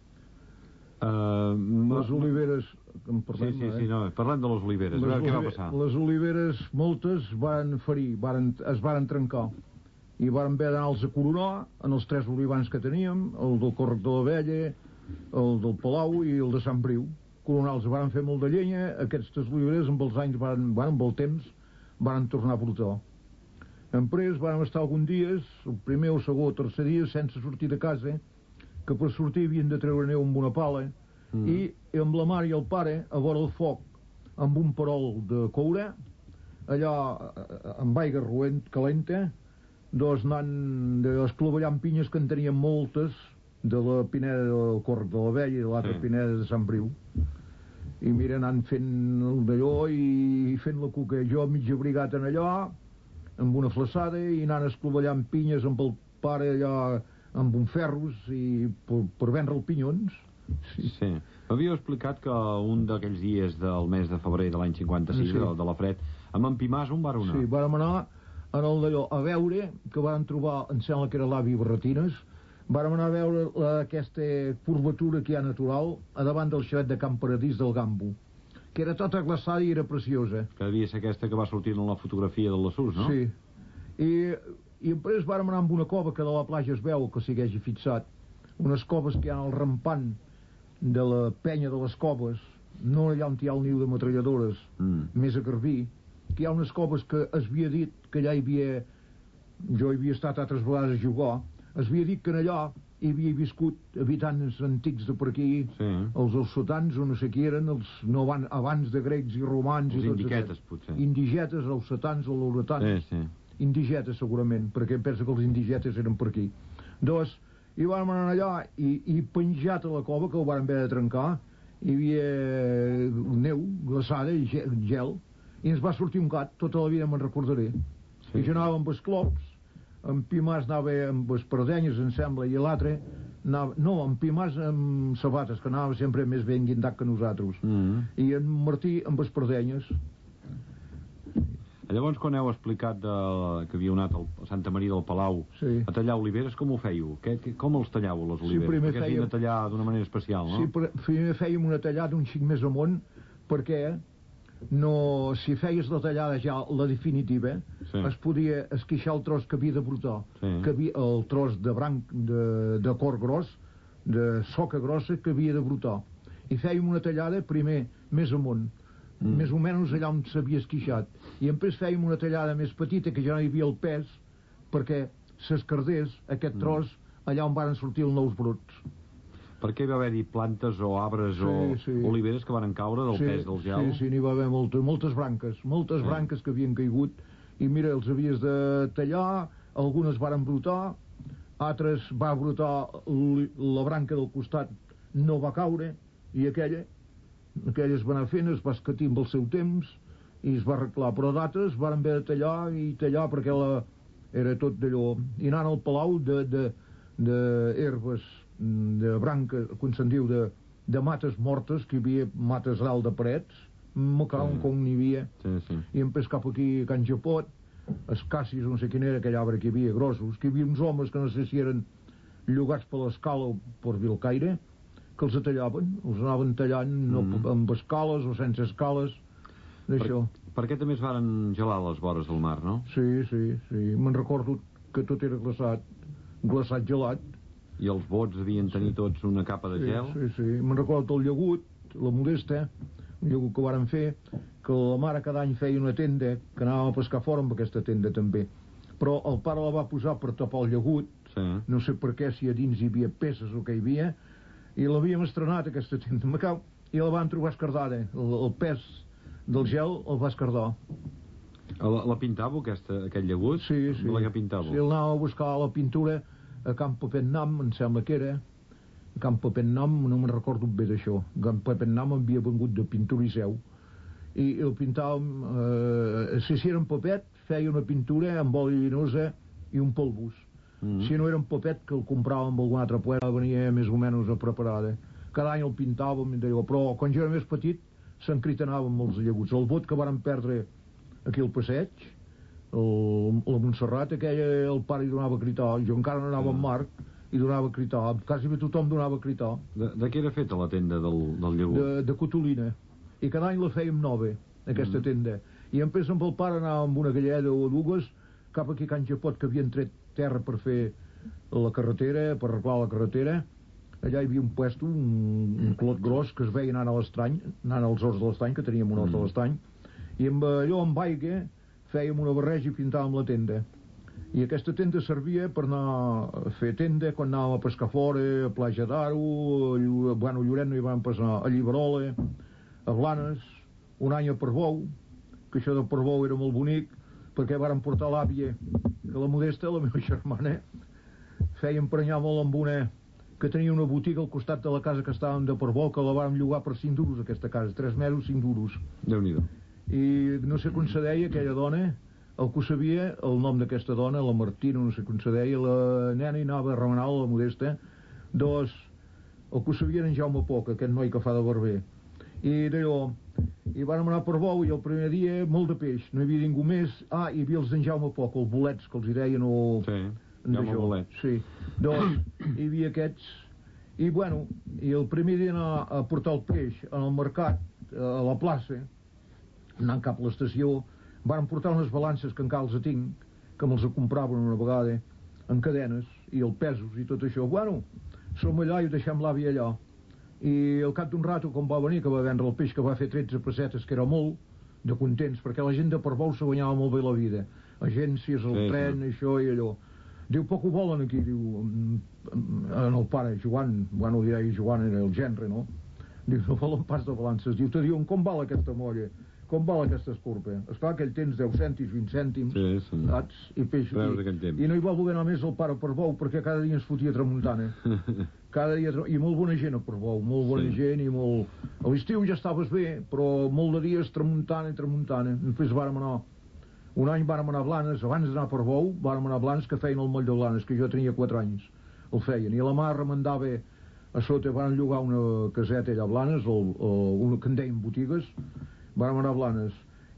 Uh, les oliveres... En parlem, sí, sí, sí, eh? no, parlem de les oliveres. Les, veure, què va passar? Les oliveres, moltes, van ferir, varen, es varen trencar. I varen haver d'anar-los a coronar en els tres olivans que teníem, el del Còrrec de l'Abella, el del Palau i el de Sant Briu. Coronar-los varen fer molt de llenya, aquestes oliveres amb els anys, varen, varen, amb el temps, varen tornar a brotar. Després vàrem estar alguns dies, el primer o segon o tercer dia, sense sortir de casa, que per sortir havien de treure neu amb una pala, mm. i amb la mare i el pare, a vora el foc, amb un perol de coure, allà amb aigua roent, calenta, doncs anant esclovellant pinyes, que en tenien moltes, de la pineda del Còrrec de l'Abella i de l'altra sí. pineda de Sant Briu. I mira, anant fent el d'allò i fent la cuca. Jo mig abrigat en allò, amb una flaçada, i anant esclovellant pinyes amb el pare allà amb un ferros i per, per vendre els pinyons. Sí. sí. M'havíeu explicat que un d'aquells dies del mes de febrer de l'any cinquanta-sis, sí. de, de la Fred, amb en Pimàs on vàreu anar? Sí, vàrem anar en el d'allò a veure, que vàrem trobar, em sembla que era l'avi Barretines, vàrem anar a veure la, aquesta curvatura que hi ha natural a davant del xavet de Camp Paradís del Gambo, que era tota glaçada i era preciosa. Que devia ser aquesta que va sortir en la fotografia del Lassús, no? Sí. I, i després vàrem anar amb una cova que de la platja es veu, que s'hi hagi fixat, unes coves que hi ha al rampant de la penya de les coves, no allà on hi ha el niu de metralladores, mm. més a Garbí, que hi ha unes coves que es havia dit que allà hi havia, jo hi havia estat altres vegades a jugar, es havia dit que allà hi havia viscut habitants antics de per aquí, sí. els ossotans o no sé qui eren, els no van, abans de grecs i romans, els i indigetes potser, indigetes, els ossotans, els lauretans, sí, sí. indigetes segurament, perquè penso que els indigetes eren per aquí. Doncs i vam anar allà i, i penjat a la cova, que ho vam haver de trencar, hi havia neu, glaçada i gel, i ens va sortir un gat, tota la vida me'n recordaré. Sí. I jo anava amb els clops, en Pimàs anava amb les pardenyes, em sembla, i l'altre anava, no, en Pimàs amb sabates, que anava sempre més ben guindat que nosaltres, mm -hmm. i en Martí amb les pardenyes. Llavors, quan heu explicat de, que havíeu anat a Santa Maria del Palau sí. a tallar oliveres, com ho fèieu? Que, que, com els tallàveu, les oliveres? Sí, primer perquè fèiem... havien de tallar d'una manera especial, no? Sí, primer fèiem una tallada un xic més amunt, perquè no, si feies la tallada ja, la definitiva, sí. es podia esquixar el tros que havia de brotar, sí. que havia, el tros de branc, de, de cor gros, de soca grossa que havia de brotar. I fèiem una tallada primer més amunt, mm. més o menys allà on s'havia esquixat. I després fèiem una tallada més petita, que ja no hi havia el pes, perquè s'escardés aquest tros allà on van sortir els nous brots. Perquè hi va haver-hi plantes o arbres sí, o sí. oliveres que van caure del sí, pes del gel? Sí, sí, n'hi va haver moltes, moltes branques, moltes sí. branques que havien caigut, i mira, els havies de tallar, algunes varen brotar, altres va brotar la branca del costat, no va caure, i aquella, aquella es va anar fent, es va escatir amb el seu temps, i es va arreglar, però d'altres van haver de tallar i tallar perquè la, era tot d'allò, i anant al palau de, de, de herbes, de branca, com se'n diu, de, de mates mortes, que hi havia mates dalt de parets, me cauen sí. com n'hi havia, sí, sí. i empès cap aquí a Can Japot, escassis, no sé quin era aquell arbre que hi havia, grossos, que hi havia uns homes que no sé si eren llogats per l'escala o per Vilcaire, que els tallaven, els anaven tallant no, mm. amb escales o sense escales, d'això. Per, per què també es varen gelar les vores del mar, no? Sí, sí, sí, me'n recordo que tot era glaçat, glaçat gelat. I els bots devien tenir tots una capa de sí, gel? Sí, sí, me'n recordo el llagut, la Modesta, un llagut que varen fer, que la mare cada any feia una tenda, que anàvem a pescar fora amb aquesta tenda també, però el pare la va posar per tapar el llagut, sí. no sé per què, si a dins hi havia peces o què hi havia, i l'havíem estrenat aquesta tenda, me cau, i la van trobar escardada, el, el pes del gel el va escardar. La, la pintàveu, aquesta, aquest llagut? Sí, sí. La que pintàveu? Sí, anàvem a buscar la pintura a Camp Papennam, em sembla que era, a Camp Papennam, no me'n recordo bé d'això, Camp Papennam havia vengut de pintura i seu, i el pintàvem, eh, si era en papet, feia una pintura amb oli llinosa i un polvos. Mm. Si no era en papet, que el compràvem amb algun altre poeta, venia més o menys preparada. Cada any el pintàvem, però quan jo era més petit s'encritanàvem els llaguts. El bot que varen perdre aquí al passeig, el, la Montserrat, aquella, el pare hi donava a critar, jo encara no anava amb Marc, i donava a critar, quasi bé tothom donava a critar. De, de què era feta la tenda del, del llagut? De, de cotolina, i cada any la fèiem nova, aquesta mm. tenda, i empès amb el pare anàvem amb una galleda o dues cap aquí a Can Japot, que havien tret terra per fer la carretera, per arreglar la carretera. Allà hi havia un puesto, un, un clot gros, que es veia anant a l'estany, anant als horts de l'estany, que teníem un hort de l'estany, i amb allò, amb aigua, fèiem una barreja i pintàvem la tenda. I aquesta tenda servia per anar a fer tenda quan anàvem a pescar fora, a Platja d'Aro, a, bueno, a Lloret no hi vam passar, a Lliberola, a Blanes, un any a Portbou, que això de Portbou era molt bonic, perquè varen portar l'àvia, que la Modesta, la meva germana, feia emprenyar molt amb una, que tenia una botiga al costat de la casa que estàvem de Portbou, que la vàrem llogar per cinc duros, aquesta casa, tres mesos, cinc duros. Déu-n'hi-do. I no sé com se deia aquella dona, el que ho sabia, el nom d'aquesta dona, la Martina, no sé com se deia, la nena hi anava a remenar la Modesta, dos, el que ho sabia era en Jaume Poc, aquest noi que fa de barber. I d'allò, i vàrem anar per Bou, i el primer dia molt de peix, no hi havia ningú més. Ah, hi havia els d'en Jaume Poc, els bolets, que els hi deien, o... Sí, Jaume Bolet. Sí, doncs, hi havia aquests, i bueno, i el primer dia anar a portar el peix en el mercat, a la plaça, anant cap a l'estació, varen portar unes balances que encara els tinc, que me'ls compraven una vegada, en cadenes, i el pesos i tot això. Bueno, som allà i ho deixem l'àvia allà. I al cap d'un rato, com va venir, que va vendre el peix, que va fer tretze pessetes, que era molt, de contents, perquè la gent de Portbou se guanyava molt bé la vida. Agències, el sí, tren, sí. Això i allò. Diu, poc ho volen aquí, diu, en el pare, Joan, bueno, dirà Joan era el gendre, no? Diu, no volen pas de balances. Diu, te diuen, com val aquesta molla? Com val aquesta escorpa? Esclar que ell tens deu cèntims, vint cèntims, sí, sí. saps? I peix. I, I no hi va voler anar més el pare per Bou, perquè cada dia ens fotia tramuntana. Cada dia, i molt bona gent a Portbou, molt bona sí. gent i molt... A l'estiu ja estaves bé, però molt de dies tramuntana i tramuntana. Després vàrem anar, un any vàrem anar a Blanes, abans d'anar a Portbou, vàrem anar a Blanes, que feien el moll de Blanes, que jo tenia quatre anys, el feien, i la mà remandava a sota, van llogar una caseta allà a Blanes, el, el, una, que en deien botigues, vàrem anar a Blanes,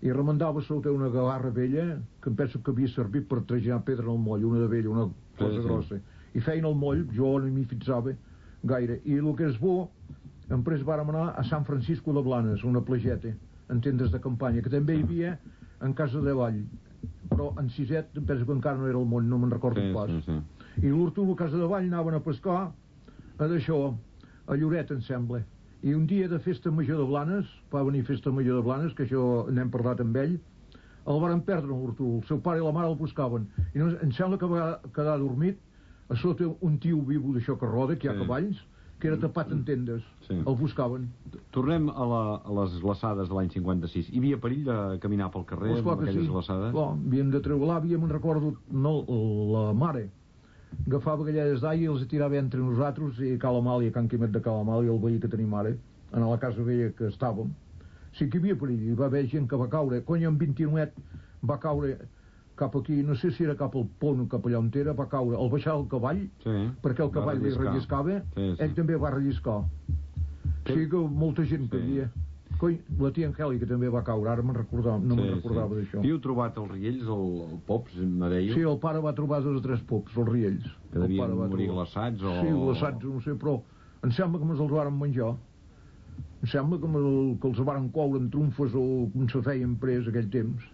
i remendava sota una gavarra vella que em penso que havia servit per traginar pedra en el moll, una de vella, una cosa sí, sí. grossa, i feien el moll, jo no m'hi fixava gaire, i el que és bo, després vàrem anar a Sant Francisco de Blanes, una plageta, en tendes de campanya, que també hi havia en Casa de Vall, però en Siset em penso que encara no era el món, no me'n recordo sí, pas. Sí, sí. I l'Hortol a Casa de Vall anaven a pescar a d'això, a Lloret, em sembla. I un dia de festa major de Blanes, va venir festa major de Blanes, que això n'hem parlat amb ell, el varen perdre l'Hortol, el seu pare i la mare el buscaven. I no, em sembla que va quedar dormit a sota un tio vivo d'això que roda, que hi ha sí. cavalls, que era tapat en tendes. Sí. El buscaven. Tornem a, la, a les glaçades de l'any cinquanta-sis. Hi havia perill de caminar pel carrer pues, amb aquelles sí. glaçades? Clar, havíem de treure l'àvia, me'n recordo, no, la mare agafava galledes d'aigua i els tirava entre nosaltres i Cala Amàlia, Can Quimet de Cala Amàlia, el veí que tenim ara, en la casa vella que estàvem. Sí que hi havia perill, hi va haver gent que va caure. Cony, en vint-i-nou va caure cap aquí, no sé si era cap al pont o cap allà on era, va caure, al baixar el cavall, sí, perquè el cavall li relliscava, sí, sí. ell també va relliscar. Sí. Sí que molta gent que hi havia. Cony, la tia Angèlica també va caure, ara me'n recordava, no sí, me'n recordava sí. d'això. Havíeu trobat els riells, el, el Pops, me dèieu? Sí, el pare va trobar dos o tres Pops, els riells. Que devien morir glaçats o... Sí, glaçats, no sé, però em sembla que me'ls varen menjar. Em sembla que, el, que els varen coure en trumfes o com se feien pres aquell temps.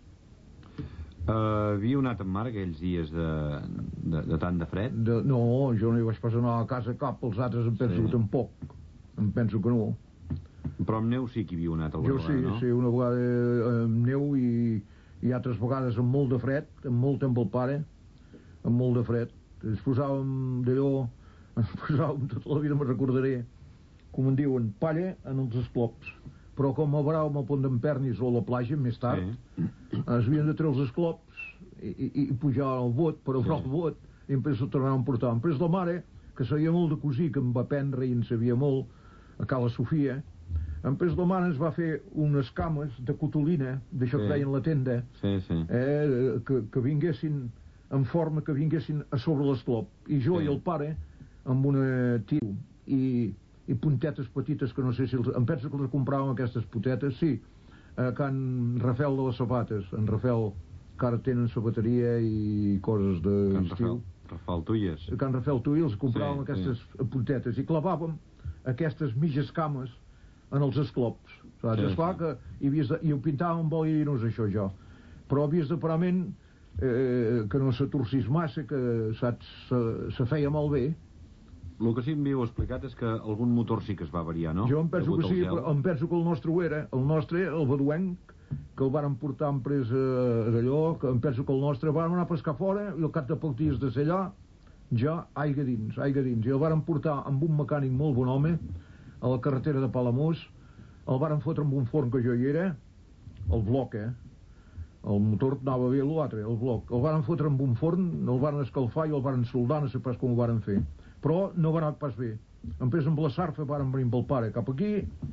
Uh, havíeu anat amb mar aquells dies de, de, de tant de fred? De, no, jo no hi vaig pas anar a casa cap, els altres em penso sí. que tampoc. Em penso que no. Però amb neu sí que hi havíeu anat alguna jo vegada, sí, no? Jo sí, una vegada amb neu i, i altres vegades amb molt de fred, amb molt amb el pare, amb molt de fred. Ens posàvem d'allò, ens posàvem tota la vida, me'n recordaré, com en diuen, palla en els esclops. Però com a Brau, al pont d'en Pernis o a la platja, més tard, sí. es havien de treure els esclops i, i, i pujar al bot, per obrar sí. el bot, i després ho tornaven a portar. Després la mare, que sabia molt de cosir, que em va aprendre i en sabia molt, a Cala Sofia, després la mare ens va fer unes cames de cotolina, d'això sí. que feien la tenda, sí, sí. Eh, que, que vinguessin en forma que vinguessin a sobre l'esclop. I jo sí. i el pare, amb una tiu, i... i puntetes petites que no sé si els... em penso que les compràvem aquestes putetes, sí, a Can Rafel de les Sabates, en Rafel, que ara tenen sabateria i coses d'estiu. Can Rafel Tuyes. A Can Rafel Tuyes els compràvem sí, aquestes sí. puntetes i clavàvem aquestes mitges cames en els esclops. Saps? Sí, esclar sí. que hi havies de... i ho pintàvem amb oli i no és això jo. Però havies de parament eh, que no s'atorcís massa, que saps, se, se feia molt bé. El que sí que m'heu explicat és que algun motor sí que es va variar, no? Jo em penso que sí, però em penso que el nostre ho era. El nostre, el baduenc, que el varen portar en pres eh, d'allò, que em penso que el nostre vàrem anar a pescar fora i al cap de pocs dies de ser allà, ja aigua dins, aigua dins. I el varen portar amb un mecànic molt bon home a la carretera de Palamós, el varen fotre amb un forn que jo hi era, el bloc, eh? El motor anava bé l'altre, el bloc. El varen fotre amb un forn, el varen escalfar i el varen soldar, no sé pas com ho varen fer. Però no va anar pas bé. Després amb la Sarfa vàrem venir amb el pare cap aquí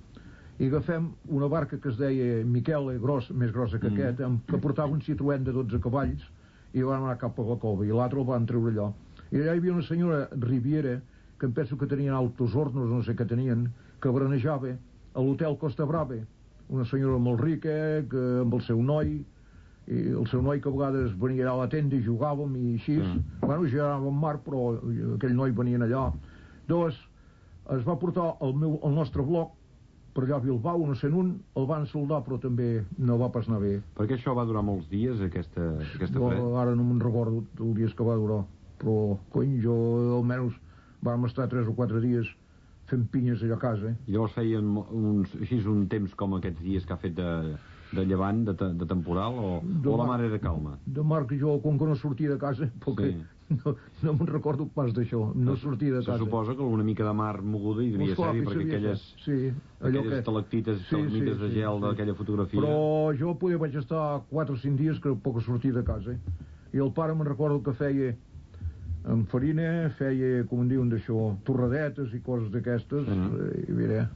i agafem una barca que es deia Miquela, gros, més grossa que mm. aquest, amb, que portava un Citroën de dotze cavalls i vam anar cap a la cova i l'altre el van treure allò. I allà hi havia una senyora Riviera, que em penso que tenien altos hornos, no sé què tenien, que branejava a l'hotel Costa Brava. Una senyora molt rica, que amb el seu noi, i el seu noi que a vegades venia a la tenda i jugàvem i així, mm. bueno, ja anàvem mar, però aquell noi venien allà. Dos, es va portar el, meu, el nostre bloc per allà a Bilbao, no sé un, el van soldar, però també no va pas anar bé. Perquè això va durar molts dies, aquesta, aquesta fred? No, ara no me'n recordo els dies que va durar, però, cony, jo almenys vam estar tres o quatre dies fent pinyes allà a casa. Eh? I llavors feien uns, així un temps com aquests dies que ha fet de... de llevant, de, de temporal, o, de o la mar era calma? De mar que jo, com que no sortia de casa, perquè sí. no, no me'n recordo pas d'això, no sortia de casa. Se suposa que alguna mica de mar moguda hi devia ser, perquè aquelles, sí, aquelles que... estalactites, estalagmites sí, sí, de gel sí, d'aquella fotografia... Però jo poder vaig estar quatre o cinc dies que poc sortir de casa, i el pare me'n recordo que feia amb farina, feia, com en diuen d'això, torradetes i coses d'aquestes, mm. i mira,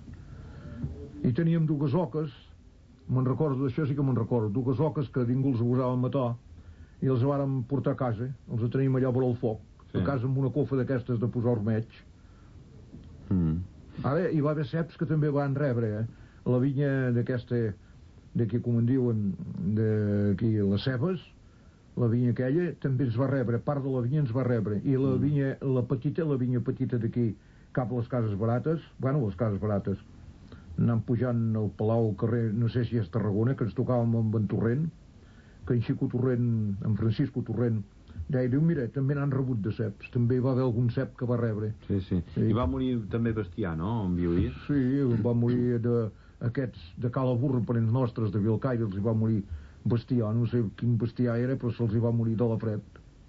i teníem dues oques. Me'n recordo d'això, sí que me'n recordo. Dues oques que ningú els gosaven matar i els vàrem portar a casa. Els teníem allà per al foc. Sí. A casa amb una cofa d'aquestes de posar ormeig. Mm. Ara hi va haver ceps que també van rebre, eh? La vinya d'aquesta d'aquí, com en diuen, d'aquí les cebes, la vinya aquella també ens va rebre, part de la vinya ens va rebre, i la vinya, la petita, la vinya petita d'aquí, cap a les cases barates, bueno, les cases barates, anant pujant al Palau, al carrer, no sé si és Tarragona, que ens tocàvem amb en Torrent, que en Xico Torrent, en Francisco Torrent, deia, diu, mira, també n'han rebut de ceps, també va haver algun cep que va rebre. Sí, sí, sí. I va morir també bestiar, no?, en Viuís? Sí, va morir de, aquests de Cala Burra, parents nostres, de Vilcaire, els hi va morir bestiar, no sé quin bestiar era, però se'ls hi va morir de la fred.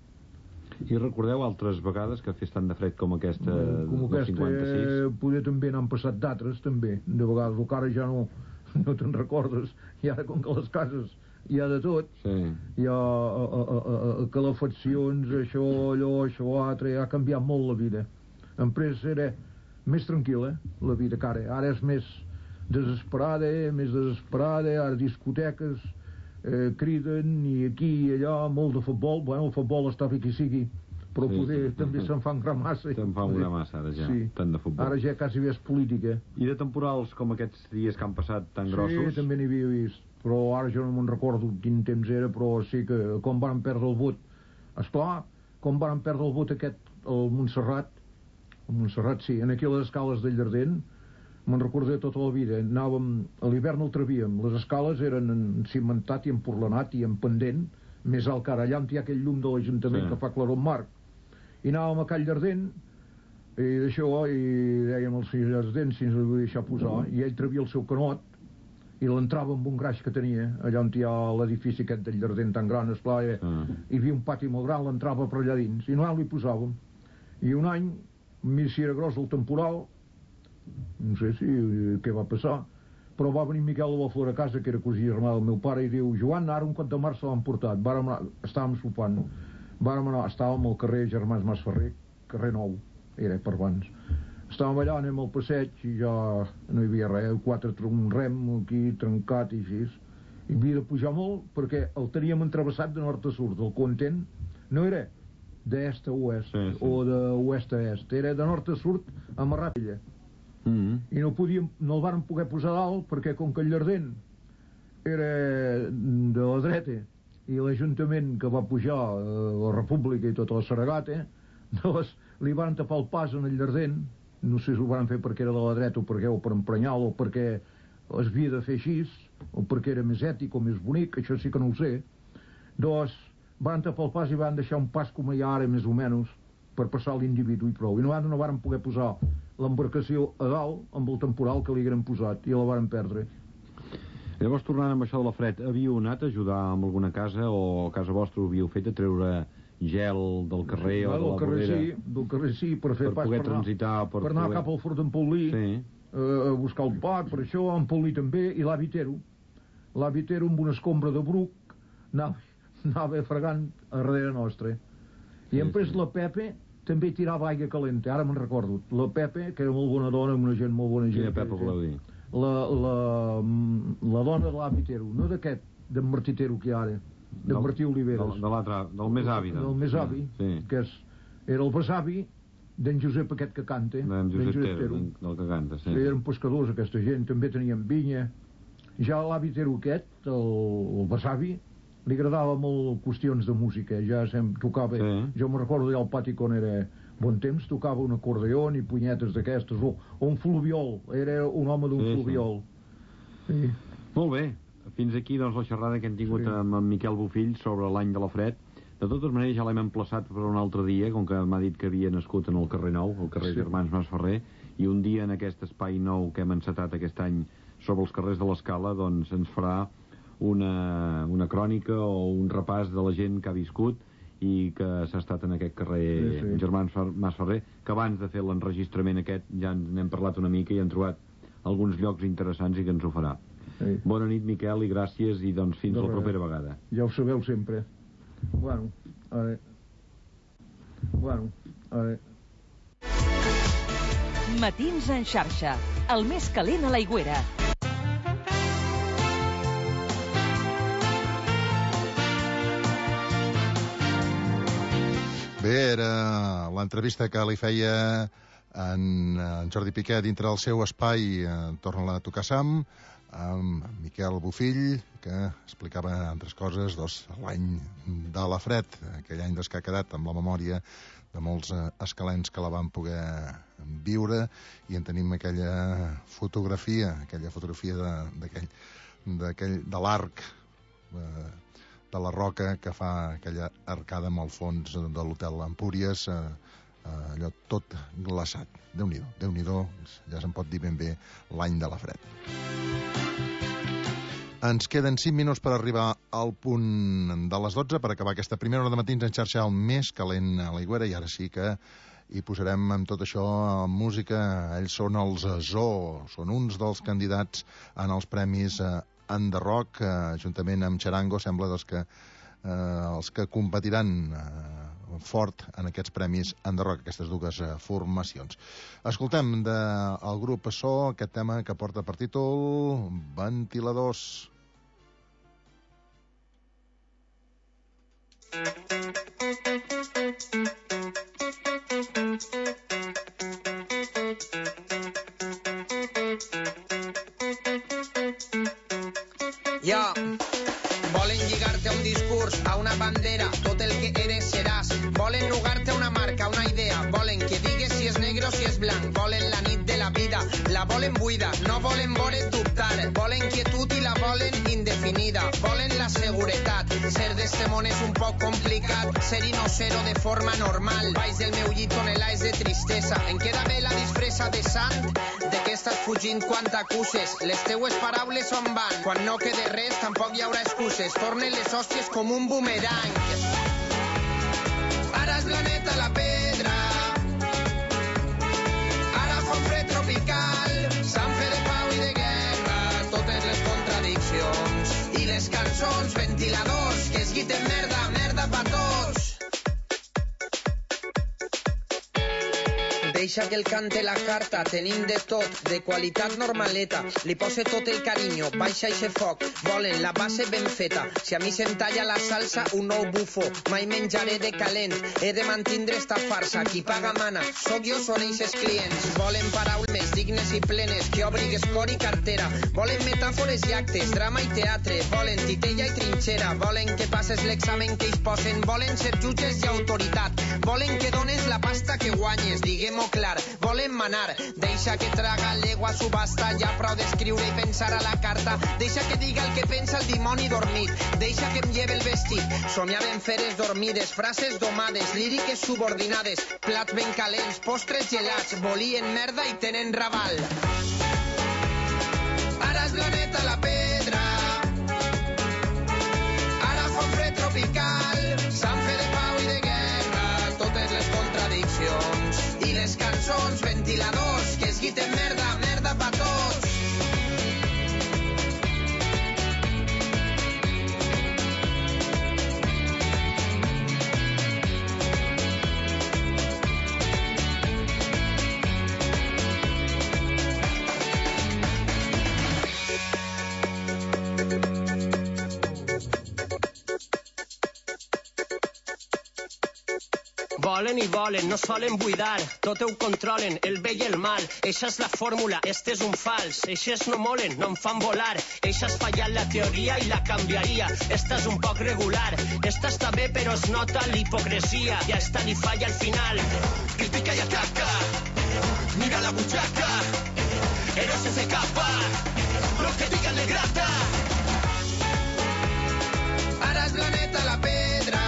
I recordeu altres vegades que fes tant de fred com aquesta com del cinquanta-sis? Eh, poder també n'han passat d'altres, també, de vegades, o que ara ja no, no te'n recordes, i ara com que les cases hi ha de tot, sí. Hi ha a, a, a, a, calefaccions, això, allò, això, altre, ha canviat molt la vida. En pres era més tranquil·la, la vida, que ara, ara és més desesperada, més desesperada, ara discoteques, Eh, criden, i aquí i allà, molt de futbol, bueno, el futbol està bé qui sigui, però sí, poder sí. també se'n fa una massa. Se'n fa una massa, ara ja, sí. tant de futbol. Ara ja quasi bé és política. I de temporals com aquests dies que han passat tan sí, grossos? Sí, també n'hi havia vist, però ara jo no me'n recordo quin temps era, però sí que com van perdre el vot, esclar, com van perdre el vot aquest, el Montserrat, el Montserrat sí, en aquí a les escales del Llardent, me'n recordo tota la vida, anàvem, a l'hivern el travíem, les escales eren en cimentat i en porlanat i en pendent, més alt que ara, allà on hi ha aquell llum de l'Ajuntament sí. que fa claror mar, i anàvem a Call Llardent, i d'això, i dèiem al senyor Llardent si ens el volia deixar posar, i ell travia el seu canot, i l'entrava amb un graix que tenia, allà on hi ha l'edifici aquest del Llardent tan gran, esclar, eh? ah. hi havia un pati molt gran, l'entrava per allà dins, i no li posàvem, i un any, mira si era gros el temporal, no sé si què va passar, però va venir Miquel de la Flor a casa, que era cosí germà del meu pare, i diu, Joan, ara un cop de març se l'han portat, vàrem anar, estàvem sopant, vàrem anar, estàvem al carrer Germans Masferrer, carrer Nou, era per abans, estàvem allà, anem al passeig, i ja no hi havia res, quatre, un rem aquí, trencat i així, i havia de pujar molt, perquè el teníem entrevessat de nord a sud, el content no era d'est a oest, sí, sí. o d'oest a est, era de nord a sud, amarrat ella. Mm -hmm. I no podíem, no el vàrem poder posar dalt perquè com que el Llardent era de la dreta i l'Ajuntament que va pujar a la República i tota la Saragata, doncs li van tapar el pas en el Llardent, no sé si ho van fer perquè era de la dreta o perquè o per emprenyar-lo o perquè es havia de fer així o perquè era més ètic o més bonic, això sí que no ho sé, doncs van tapar el pas i van deixar un pas com hi ha ara més o menys per passar l'individu i prou, i no, no varen poder posar l'embarcació a dalt amb el temporal que li hagueren posat i la varen perdre. Llavors, tornant amb això de la fred, havíeu anat a ajudar amb alguna casa o a casa vostra ho havíeu fet a treure gel del carrer no, o de la carrer, vorera? Sí, del carrer sí, per fer per pas poder per transitar, anar, per, per anar poder... cap al Fort d'en Paulí, sí. eh, a buscar el pa, per això, en Paulí també, i l'Avitero. L'Avitero amb una escombra de bruc anava, anava fregant a darrere nostre. I sí, després sí. la Pepe també tirava aigua calenta, ara me'n recordo. La Pepe, que era molt bona dona, una gent molt bona gent. Quina Pepe voleu dir? La, la, la dona de l'Avitero, no d'aquest, d'en Martitero que hi ha ara, d'en Martí Oliveres. De, de l'altre, del més avi. Del, del més avi, sí. que és, era el besavi d'en Josep aquest que canta. D'en Josep, Josep Tero, del que canta, sí. Eren pescadors aquesta gent, també tenien vinya. Ja l'Avitero aquest, el, el besavi, li agradava molt qüestions de música, ja sem tocava, sí. jo me'n recordo allà al pati quan era bon temps, tocava un acordeó i punyetes d'aquestes, o, o un fluviol, era un home d'un sí, fluviol. Sí. Sí. Molt bé, fins aquí doncs la xerrada que hem tingut sí. amb en Miquel Bofill sobre l'any de la fred. De totes maneres ja l'hem emplaçat per un altre dia, com que m'ha dit que havia nascut en el carrer Nou, el carrer sí. Germans Masferrer, i un dia en aquest espai nou que hem encetat aquest any sobre els carrers de l'Escala, doncs ens farà una, una crònica o un repàs de la gent que ha viscut i que s'ha estat en aquest carrer sí, sí. Germans Masferrer, que abans de fer l'enregistrament aquest ja n'hem parlat una mica i hem trobat alguns llocs interessants i que ens ho farà. Sí. Bona nit, Miquel, i gràcies, i doncs fins de la res. propera vegada. Ja ho sabeu sempre. Bueno, a veure... Bueno, a veure... Matins en xarxa, el més calent a l'Aigüera. Bé, era l'entrevista que li feia en, en Jordi Piqué dintre del seu espai eh, Torna a tocar Sam, amb Miquel Bofill, que explicava altres coses, doncs, l'any de la fred, aquell any que ha quedat amb la memòria de molts escalents que la van poder viure, i en tenim aquella fotografia, aquella fotografia d'aquell de l'arc de la roca que fa aquella arcada amb el fons de l'hotel Empúries, allò tot glaçat. Déu-n'hi-do, Déu-n'hi-do, ja se'n pot dir ben bé l'any de la fred. Ens queden cinc minuts per arribar al punt de les dotze, per acabar aquesta primera hora de matins en xarxa el més calent a l'Aigüera, i ara sí que hi posarem amb tot això música. Ells són els Zoo, són uns dels candidats en els premis Enderrock, juntament amb Charango, sembla doncs, que eh, els que competiran eh, fort en aquests premis Enderrock, aquestes dues eh, formacions. Escoltem del grup So aquest tema que porta per títol Ventiladors. Jo, volen lligar-te a un discurs, a una bandera, tot el que eres seràs. Volen nugar-te a una marca, a una idea. Volen que digues si és negre o si és blanc. Volen la nit de la vida, la volen buida. No volen veure't dubtar. Volen quietud i la volen indefinida. Volen la seguretat. Ser d'este món és un poc complicat. Ser-hi no ser-ho de forma normal. Baix del meu llit tonelades de tristesa. Em queda bé la disfressa de sant. De què estàs fugint quan t'acuses? Les teues paraules on van? Quan no quede res tampoc hi haurà excuses. Tornen les hòsties com un boomerang. Ara és la neta la pedra. Ara fa un fred tropical. Sant fe de pau i de guerra. Totes les contradiccions. I les cançons, ventiladors, que es guiten merda, merda pa tots. Deixa que el cante la carta, tenim de tot, de qualitat normaleta. Li pose tot el carinyo, baixa eixe foc, volen la base ben feta. Si a mi se'm talla la salsa, un nou bufo, mai menjaré de calent. He de mantindre esta farsa, qui paga mana, soc jo, són eixes clients. Volen paraules dignes i plenes, que obrigues cor i cartera. Volen metàfores i actes, drama i teatre. Volen titella i trinxera, volen que passes l'examen que ells posen. Volen ser jutges i autoritat, volen que dones la pasta que guanyes, diguem-ho clar, volen manar. Deixa que traga l'egua subhasta, ja prou d'escriure i pensar a la carta. Deixa que diga el que pensa el dimoni dormit. Deixa que em lleve el vestit. Somiaven feres dormides, frases domades, líriques subordinades, plats ben calents, postres gelats, volien merda i tenen raval. Ara és la neta la pedra. Ara fa un fred tropical. Sant fe de pau i de guerra. Totes les contradiccions. I les cançons, ventiladors, que es guiten merda, merda pa tots. Volen i volen, no solen buidar, tot ho controlen, el bé i el mal. Eixa és la fórmula, este és un fals. Eixes no molen, no em fan volar. Eixa has fallat la teoria i la canviaria. Esta és un poc regular, esta està bé però es nota l'hipocresia. I a esta li falla al final. Critica i ataca, mira la butxaca, héroe sense capa, lo que digan le grata. Ara és la neta la pedra.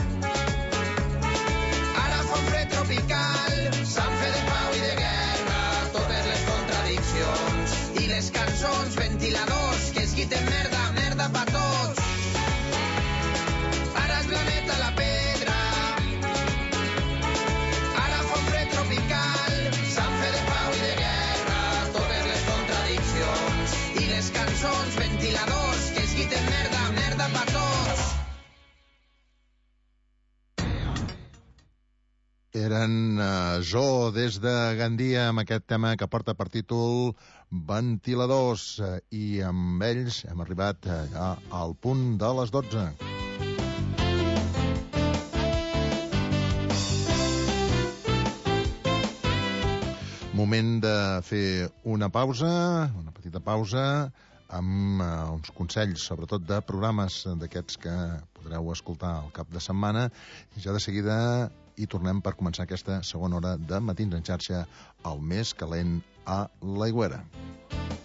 Tropical, Sant fe de pau i de guerra, totes les contradiccions. I les cançons, ventiladors, que es guiten merda, merda pa tots. Ara és la neta la pedra. Ara fa un fred tropical, Sant fe de pau i de guerra, totes les contradiccions. I les cançons, ventiladors, que es guiten merda, merda pa tots. Eren uh, Zoo des de Gandia amb aquest tema que porta per títol Ventiladors, uh, i amb ells hem arribat uh, ja al punt de les dotze. Moment de fer una pausa, una petita pausa. amb eh, uns consells, sobretot de programes d'aquests que podreu escoltar al cap de setmana. I ja de seguida hi tornem per començar aquesta segona hora de Matins en xarxa, el més calent a l'Aigüera.